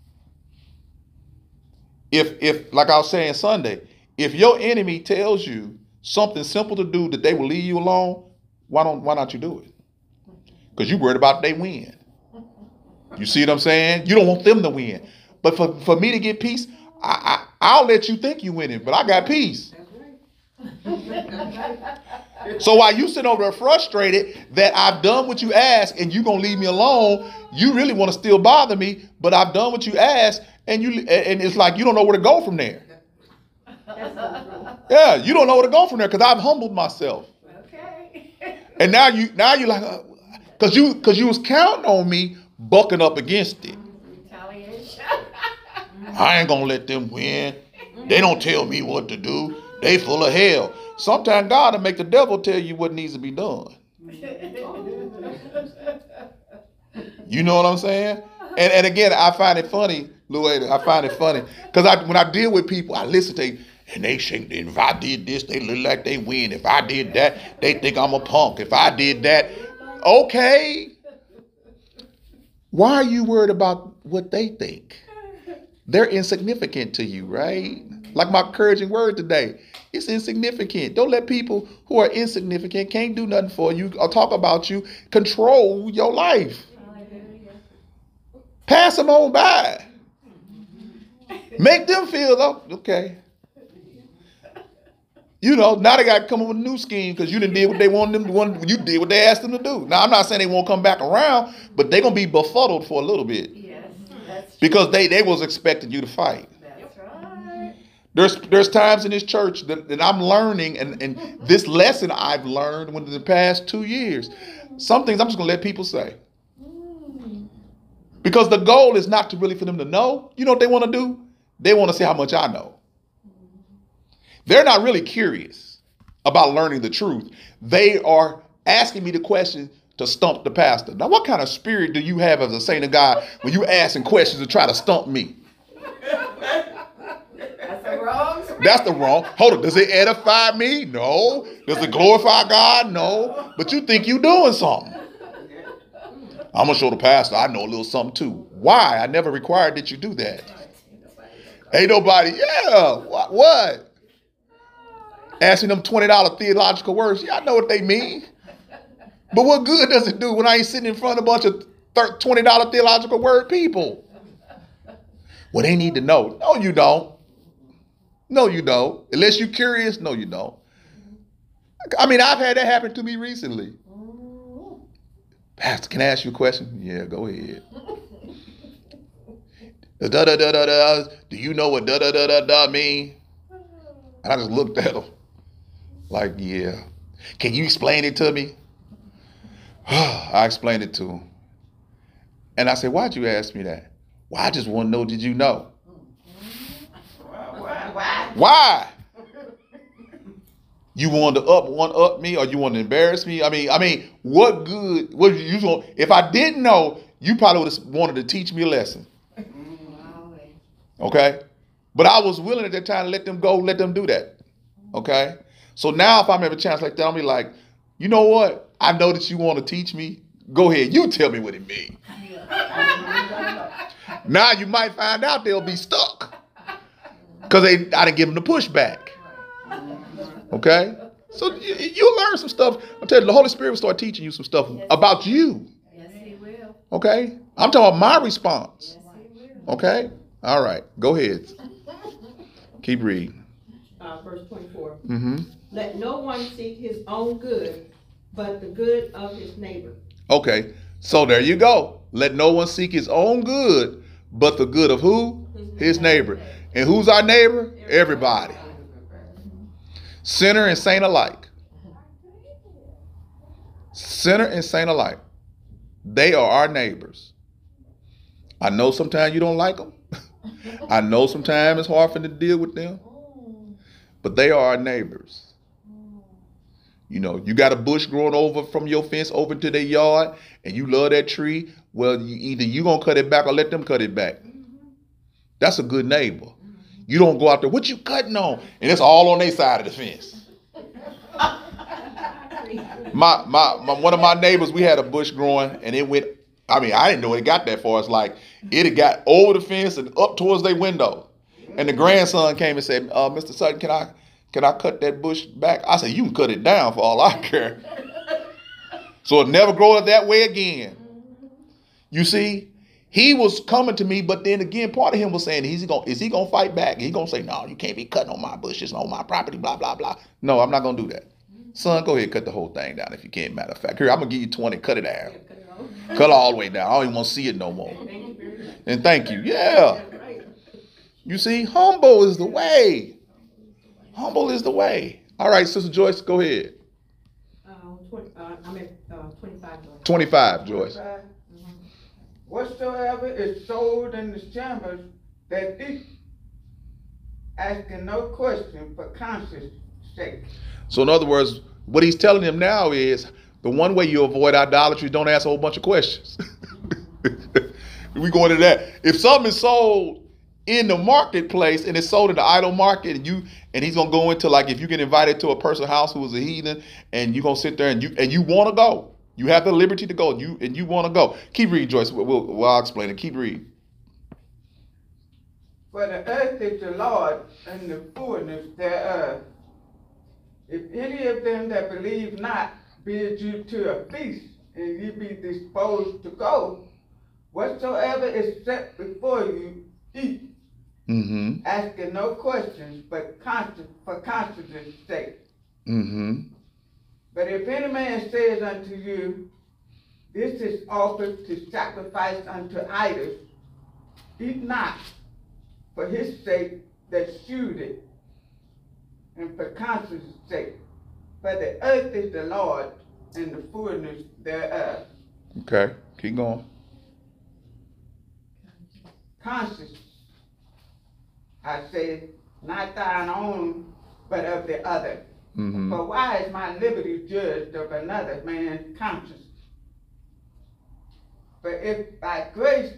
If like I was saying Sunday, if your enemy tells you something simple to do that they will leave you alone, why not you do it? Because you're worried about they win. You see what I'm saying? You don't want them to win. But for me to get peace, I'll let you think you winning, but I got peace. So while you sit over there frustrated that I've done what you asked and you're going to leave me alone, you really want to still bother me, but I've done what you asked and it's like you don't know where to go from there. Yeah, you don't know where to go from there because I've humbled myself. Okay. And now you're like, because you was counting on me bucking up against it. Retaliation. I ain't going to let them win. They don't tell me what to do. They full of hell. Sometimes God will make the devil tell you what needs to be done. You know what I'm saying? And again, I find it funny, Louie. I find it funny because when I deal with people, I listen to them, and they shake. If I did this, they look like they win. If I did that, they think I'm a punk. If I did that, okay. Why are you worried about what they think? They're insignificant to you, right? Like my encouraging word today. It's insignificant. Don't let people who are insignificant, can't do nothing for you or talk about you, control your life. Pass them on by. Make them feel, oh, okay. You know, now they got to come up with a new scheme because you didn't did what they wanted them to. You did what they asked them to do. Now, I'm not saying they won't come back around, but they're going to be befuddled for a little bit. Yes, that's true. Because they was expecting you to fight. That's right. There's times in this church that I'm learning, and this lesson I've learned within the past 2 years. Some things I'm just gonna let people say. Because the goal is not to really for them to know. You know what they want to do? They want to see how much I know. They're not really curious about learning the truth. They are asking me the question to stump the pastor. Now, what kind of spirit do you have as a saint of God when you asking questions to try to stump me? That's the wrong spirit. That's the wrong. Hold on. Does it edify me? No. Does it glorify God? No. But you think you doing something. I'm going to show the pastor I know a little something too. Why? I never required that you do that. Ain't nobody. Yeah. What? Asking them $20 theological words. Yeah, I know what they mean. But what good does it do when I ain't sitting in front of a bunch of $20 theological word people? Well, they need to know. No, you don't. No, you don't. Unless you're curious, no, you don't. I mean, I've had that happen to me recently. Pastor, can I ask you a question? Yeah, go ahead. Da-da-da-da-da. Do you know what da-da-da-da-da mean? And I just looked at him like, yeah. Can you explain it to me? I explained it to him. And I said, why'd you ask me that? Well, I just want to know, did you know? Why? You wanted to one-up me, or you want to embarrass me? I mean, what good? What you going? If I didn't know, you probably would have wanted to teach me a lesson. Okay, but I was willing at that time to let them go, let them do that. Okay, so now if I'm ever a chance like that, I'll be like, you know what? I know that you want to teach me. Go ahead, you tell me what it means. Now you might find out they'll be stuck because I didn't give them the pushback. Okay? So you'll learn some stuff. I'll tell you, the Holy Spirit will start teaching you some stuff about you. Yes, he will. Okay? I'm talking about my response. Yes, he will. Okay? All right. Go ahead. Keep reading. Verse 24. Mm-hmm. Let no one seek his own good, but the good of his neighbor. Okay. So there you go. Let no one seek his own good, but the good of who? His neighbor. And who's our neighbor? Everybody. Sinner and saint alike. Sinner and saint alike. They are our neighbors. I know sometimes you don't like them. I know sometimes it's hard for them to deal with them. But they are our neighbors. You know, you got a bush growing over from your fence over to their yard, and you love that tree. Well, either you going to cut it back or let them cut it back. That's a good neighbor. You don't go out there, what you cutting on? And it's all on their side of the fence. One of my neighbors, we had a bush growing, and it went, I didn't know it got that far. It's like, it had got over the fence and up towards their window. And the grandson came and said, Mr. Sutton, can I cut that bush back? I said, you can cut it down for all I care. So it never grows that way again. You see? He was coming to me, but then again, part of him was saying, is he gonna fight back? He's gonna say, no, you can't be cutting on my bushes, on my property, blah, blah, blah. No, I'm not gonna do that. Son, go ahead, cut the whole thing down if you can. Matter of fact, here, I'm gonna give you 20, cut it down. Cut it all the way down. I don't even want to see it no more. And thank you. Yeah. You see, humble is the way. Humble is the way. All right, Sister Joyce, go ahead. I'm at 25. 25, Joyce. Whatsoever is sold in the chambers, that eat, asking no question for conscience sake. So in other words, what he's telling them now is the one way you avoid idolatry, don't ask a whole bunch of questions. We go into that. If something is sold in the marketplace and it's sold in the idol market, and he's gonna go into, like, if you get invited to a person's house who is a heathen, and you're gonna sit there and you want to go. You have the liberty to go, and you want to go. Keep reading, Joyce. I'll explain it. Keep reading. For the earth is the Lord and the fullness thereof. If any of them that believe not bid you to a feast, and ye be disposed to go, whatsoever is set before you, eat, asking no questions, but for conscience sake. But if any man says unto you, this is offered to sacrifice unto idols, eat not for his sake, that shewed it, and for conscience sake. For the earth is the Lord, and the fullness thereof. Okay, keep going. Conscience, I say, not thine own, but of the other. Mm-hmm. For why is my liberty judged of another man's conscience? But if by grace,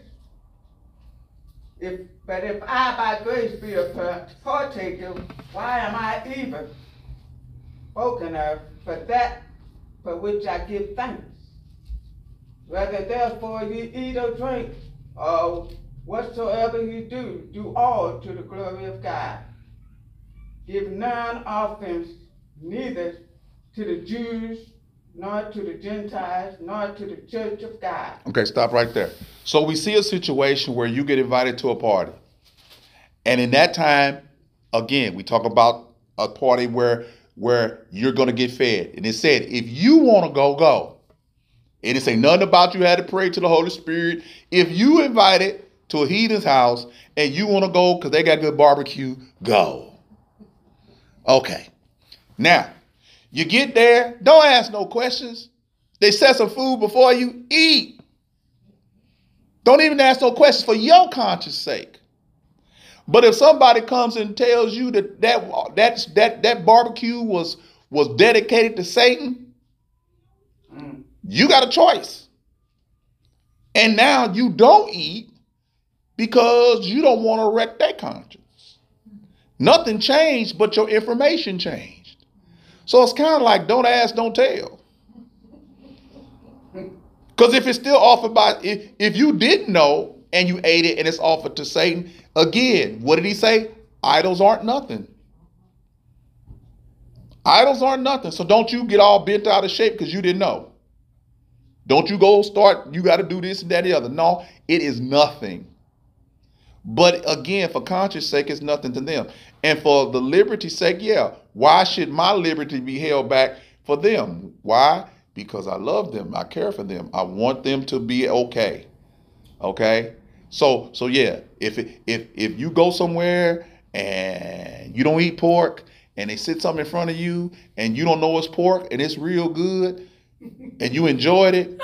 if I by grace be a partaker, why am I even spoken of for that for which I give thanks? Whether therefore ye eat or drink, or whatsoever you do, do all to the glory of God. Give none offense, neither to the Jews, nor to the Gentiles, nor to the church of God. Okay, stop right there. So we see a situation where you get invited to a party. And in that time, again, we talk about a party where you're going to get fed. And it said, if you want to go, go. And it say nothing about you had to pray to the Holy Spirit. If you invited to a heathen's house and you want to go because they got good barbecue, go. Okay. Now, you get there, don't ask no questions. They set some food before you, eat. Don't even ask no questions for your conscience sake. But if somebody comes and tells you that barbecue was dedicated to Satan, you got a choice. And now you don't eat because you don't want to wreck their conscience. Nothing changed, but your information changed. So it's kind of like don't ask, don't tell. Because if it's still offered by, if you didn't know and you ate it and it's offered to Satan, again, what did he say? Idols aren't nothing. Idols aren't nothing. So don't you get all bent out of shape because you didn't know. Don't you go start, you got to do this and that and the other. No, it is nothing. But again, for conscience sake, it's nothing to them. And for the liberty's sake, yeah, why should my liberty be held back for them? Why? Because I love them. I care for them. I want them to be okay. Okay? So yeah, if you go somewhere and you don't eat pork and they sit something in front of you and you don't know it's pork and it's real good and you enjoyed it,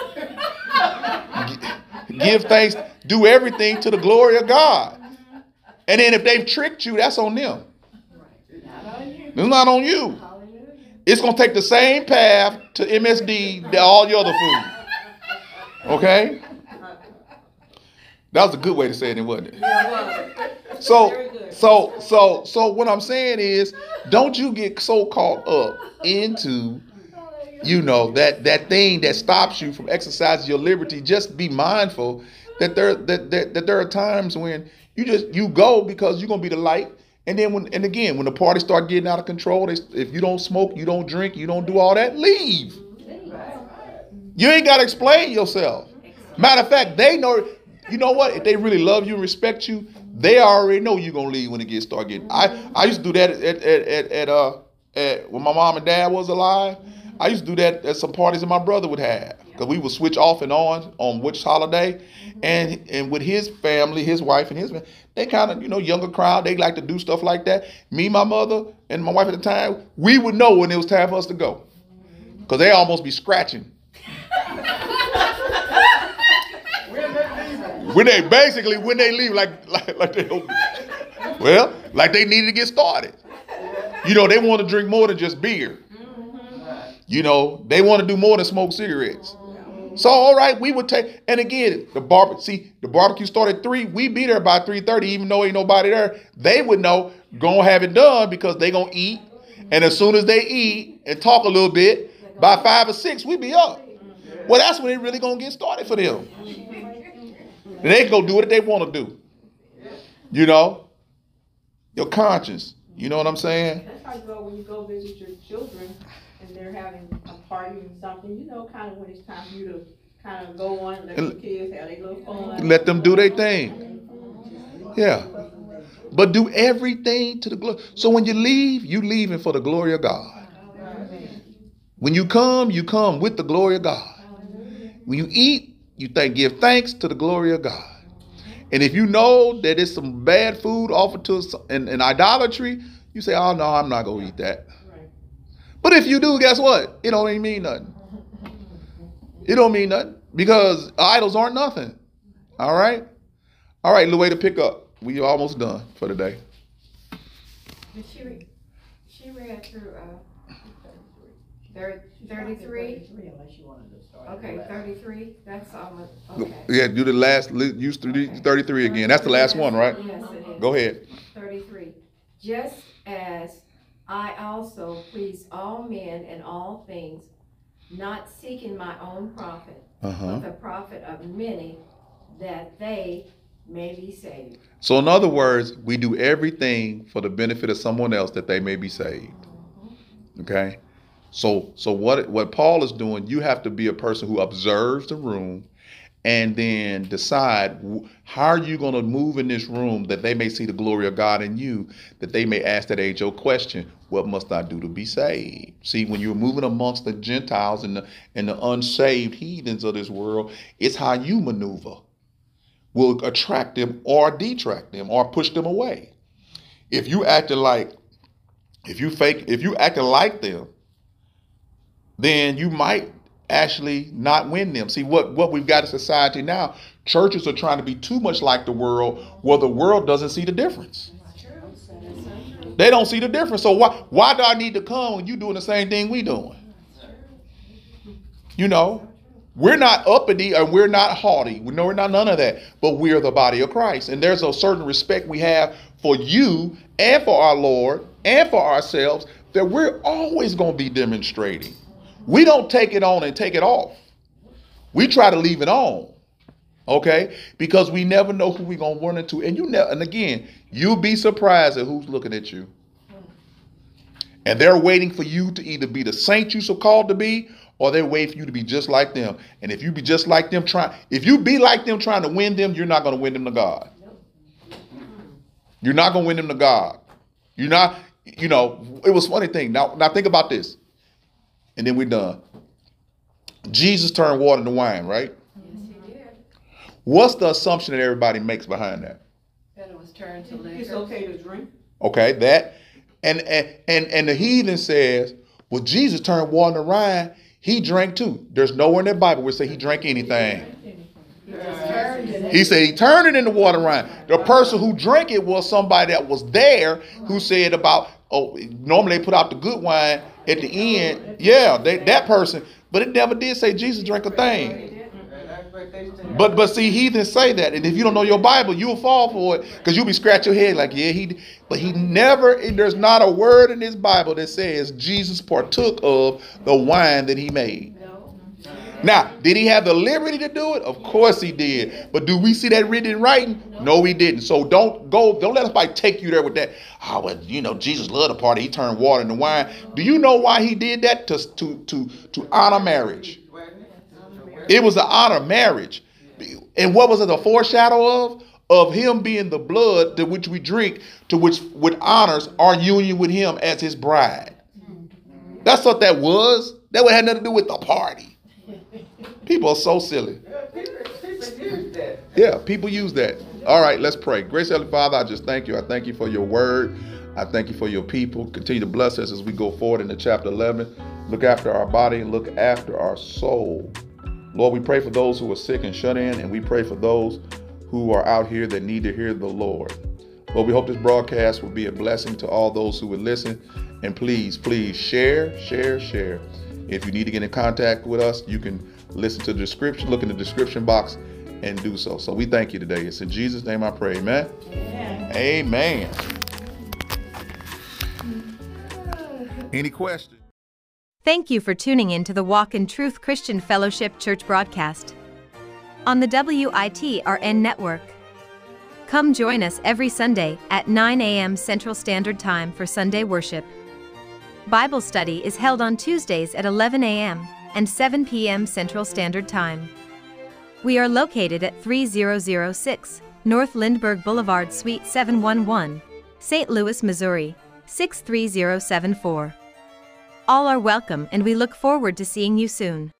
give thanks, do everything to the glory of God. And then if they've tricked you, that's on them. It's not on you. It's going to take the same path to MSD that all your other food. Okay? That was a good way to say it, wasn't it? So what I'm saying is, don't you get so caught up into, that thing that stops you from exercising your liberty. Just be mindful that there are times when you go because you're gonna be the light. And then when the party start getting out of control, if you don't smoke, you don't drink, you don't do all that, leave. You ain't gotta explain yourself. Matter of fact, they know. You know what? If they really love you and respect you, they already know you're gonna leave when it start getting. I used to do that at when my mom and dad was alive. I used to do that at some parties that my brother would have, because we would switch off and on which holiday, and with his family, his wife and his family, they kind of younger crowd. They like to do stuff like that. Me, my mother, and my wife at the time, we would know when it was time for us to go, because they almost be scratching. When they leave, like they needed to get started. They want to drink more than just beer. They want to do more than smoke cigarettes. So, all right, we would take, and again, the barbecue started at 3. We be there by 3:30, even though ain't nobody there. They would know, go have it done, because they gonna eat. And as soon as they eat and talk a little bit, by 5 or 6, we be up. Well, that's when they really gonna get started for them. And they can go do what they want to do. Your conscience. You know what I'm saying? That's how you go when you go visit your children and they're having a party or something. Kind of when it's time for you to kind of go on and let the kids have their little fun. Let them do their thing. Yeah. But do everything to the glory. So when you leave, you leaving for the glory of God. When you come with the glory of God. When you eat, you give thanks to the glory of God. And if you know that it's some bad food offered to us in idolatry, you say, oh no, I'm not going to eat that. But if you do, guess what? It don't even mean nothing. It don't mean nothing because idols aren't nothing. All right? All right, little way to pick up. We almost done for the day. Did she read through 33? Unless you wanted to start. Okay, 33, that's almost, okay. Yeah, do the last, use 33 again. That's the last one, right? Yes, it is. Go ahead. 33. Just as I also please all men in all things, not seeking my own profit, but the profit of many, that they may be saved. So in other words, we do everything for the benefit of someone else that they may be saved. Okay? So what Paul is doing, you have to be a person who observes the room and then decide how are you going to move in this room that they may see the glory of God in you, that they may ask that age-old question, what must I do to be saved? See, when you're moving amongst the Gentiles and the unsaved heathens of this world, it's how you maneuver will attract them or detract them or push them away. If you acting like them, then you might actually not win them. See, what we've got in society now, churches are trying to be too much like the world where the world doesn't see the difference. They don't see the difference. So why do I need to come when you doing the same thing we doing? You know, we're not uppity and we're not haughty. No, we're not none of that. But we're the body of Christ. And there's a certain respect we have for you and for our Lord and for ourselves that we're always going to be demonstrating. We don't take it on and take it off. We try to leave it on. Okay? Because we never know who we're going to run into. And again, you'll be surprised at who's looking at you. And they're waiting for you to either be the saint you're so called to be, or they're waiting for you to be just like them. And if you be just like them if you be like them trying to win them, you're not going to win them to God. You're not going to win them to God. You're not, it was a funny thing. Now think about this. And then we're done. Jesus turned water into wine, right? Yes, he did. What's the assumption that everybody makes behind that? That it was turned to liquor. It's okay to drink. Okay, that. And the heathen says, well, Jesus turned water into wine. He drank too. There's nowhere in the Bible where it says he drank anything. He said he turned it into water and wine. The person who drank it was somebody that was there who said about, normally they put out the good wine at the end. Yeah, that person. But it never did say Jesus drank a thing. But see, heathens say that. And if you don't know your Bible, you'll fall for it because you'll be scratching your head like, yeah, he never, there's not a word in this Bible that says Jesus partook of the wine that he made. Now, did he have the liberty to do it? Of course he did. But do we see that written in writing? No, we didn't. So don't let somebody take you there with that. Oh, well, Jesus loved the party. He turned water into wine. Do you know why he did that? To honor marriage. It was an honor marriage. And what was it a foreshadow of? Of him being the blood to which we drink, to which honors our union with him as his bride. That's what that was. That had nothing to do with the party. People are so silly. People use that. Yeah, people use that. All right, let's pray. Gracious Heavenly Father, I just thank you. I thank you for your word. I thank you for your people. Continue to bless us as we go forward into chapter 11. Look after our body and look after our soul. Lord, we pray for those who are sick and shut in, and we pray for those who are out here that need to hear the Lord. Lord, we hope this broadcast will be a blessing to all those who would listen. And please share. If you need to get in contact with us, you can listen to the description, look in the description box and do so. So we thank you today. It's in Jesus' name I pray. Amen. Amen. Any questions? Thank you for tuning in to the Walk in Truth Christian Fellowship Church broadcast on the WITRN network. Come join us every Sunday at 9 a.m. Central Standard Time for Sunday worship. Bible study is held on Tuesdays at 11 a.m. and 7 p.m. Central Standard Time. We are located at 3006 North Lindbergh Boulevard, Suite 711, St. Louis, Missouri, 63074. All are welcome, and we look forward to seeing you soon.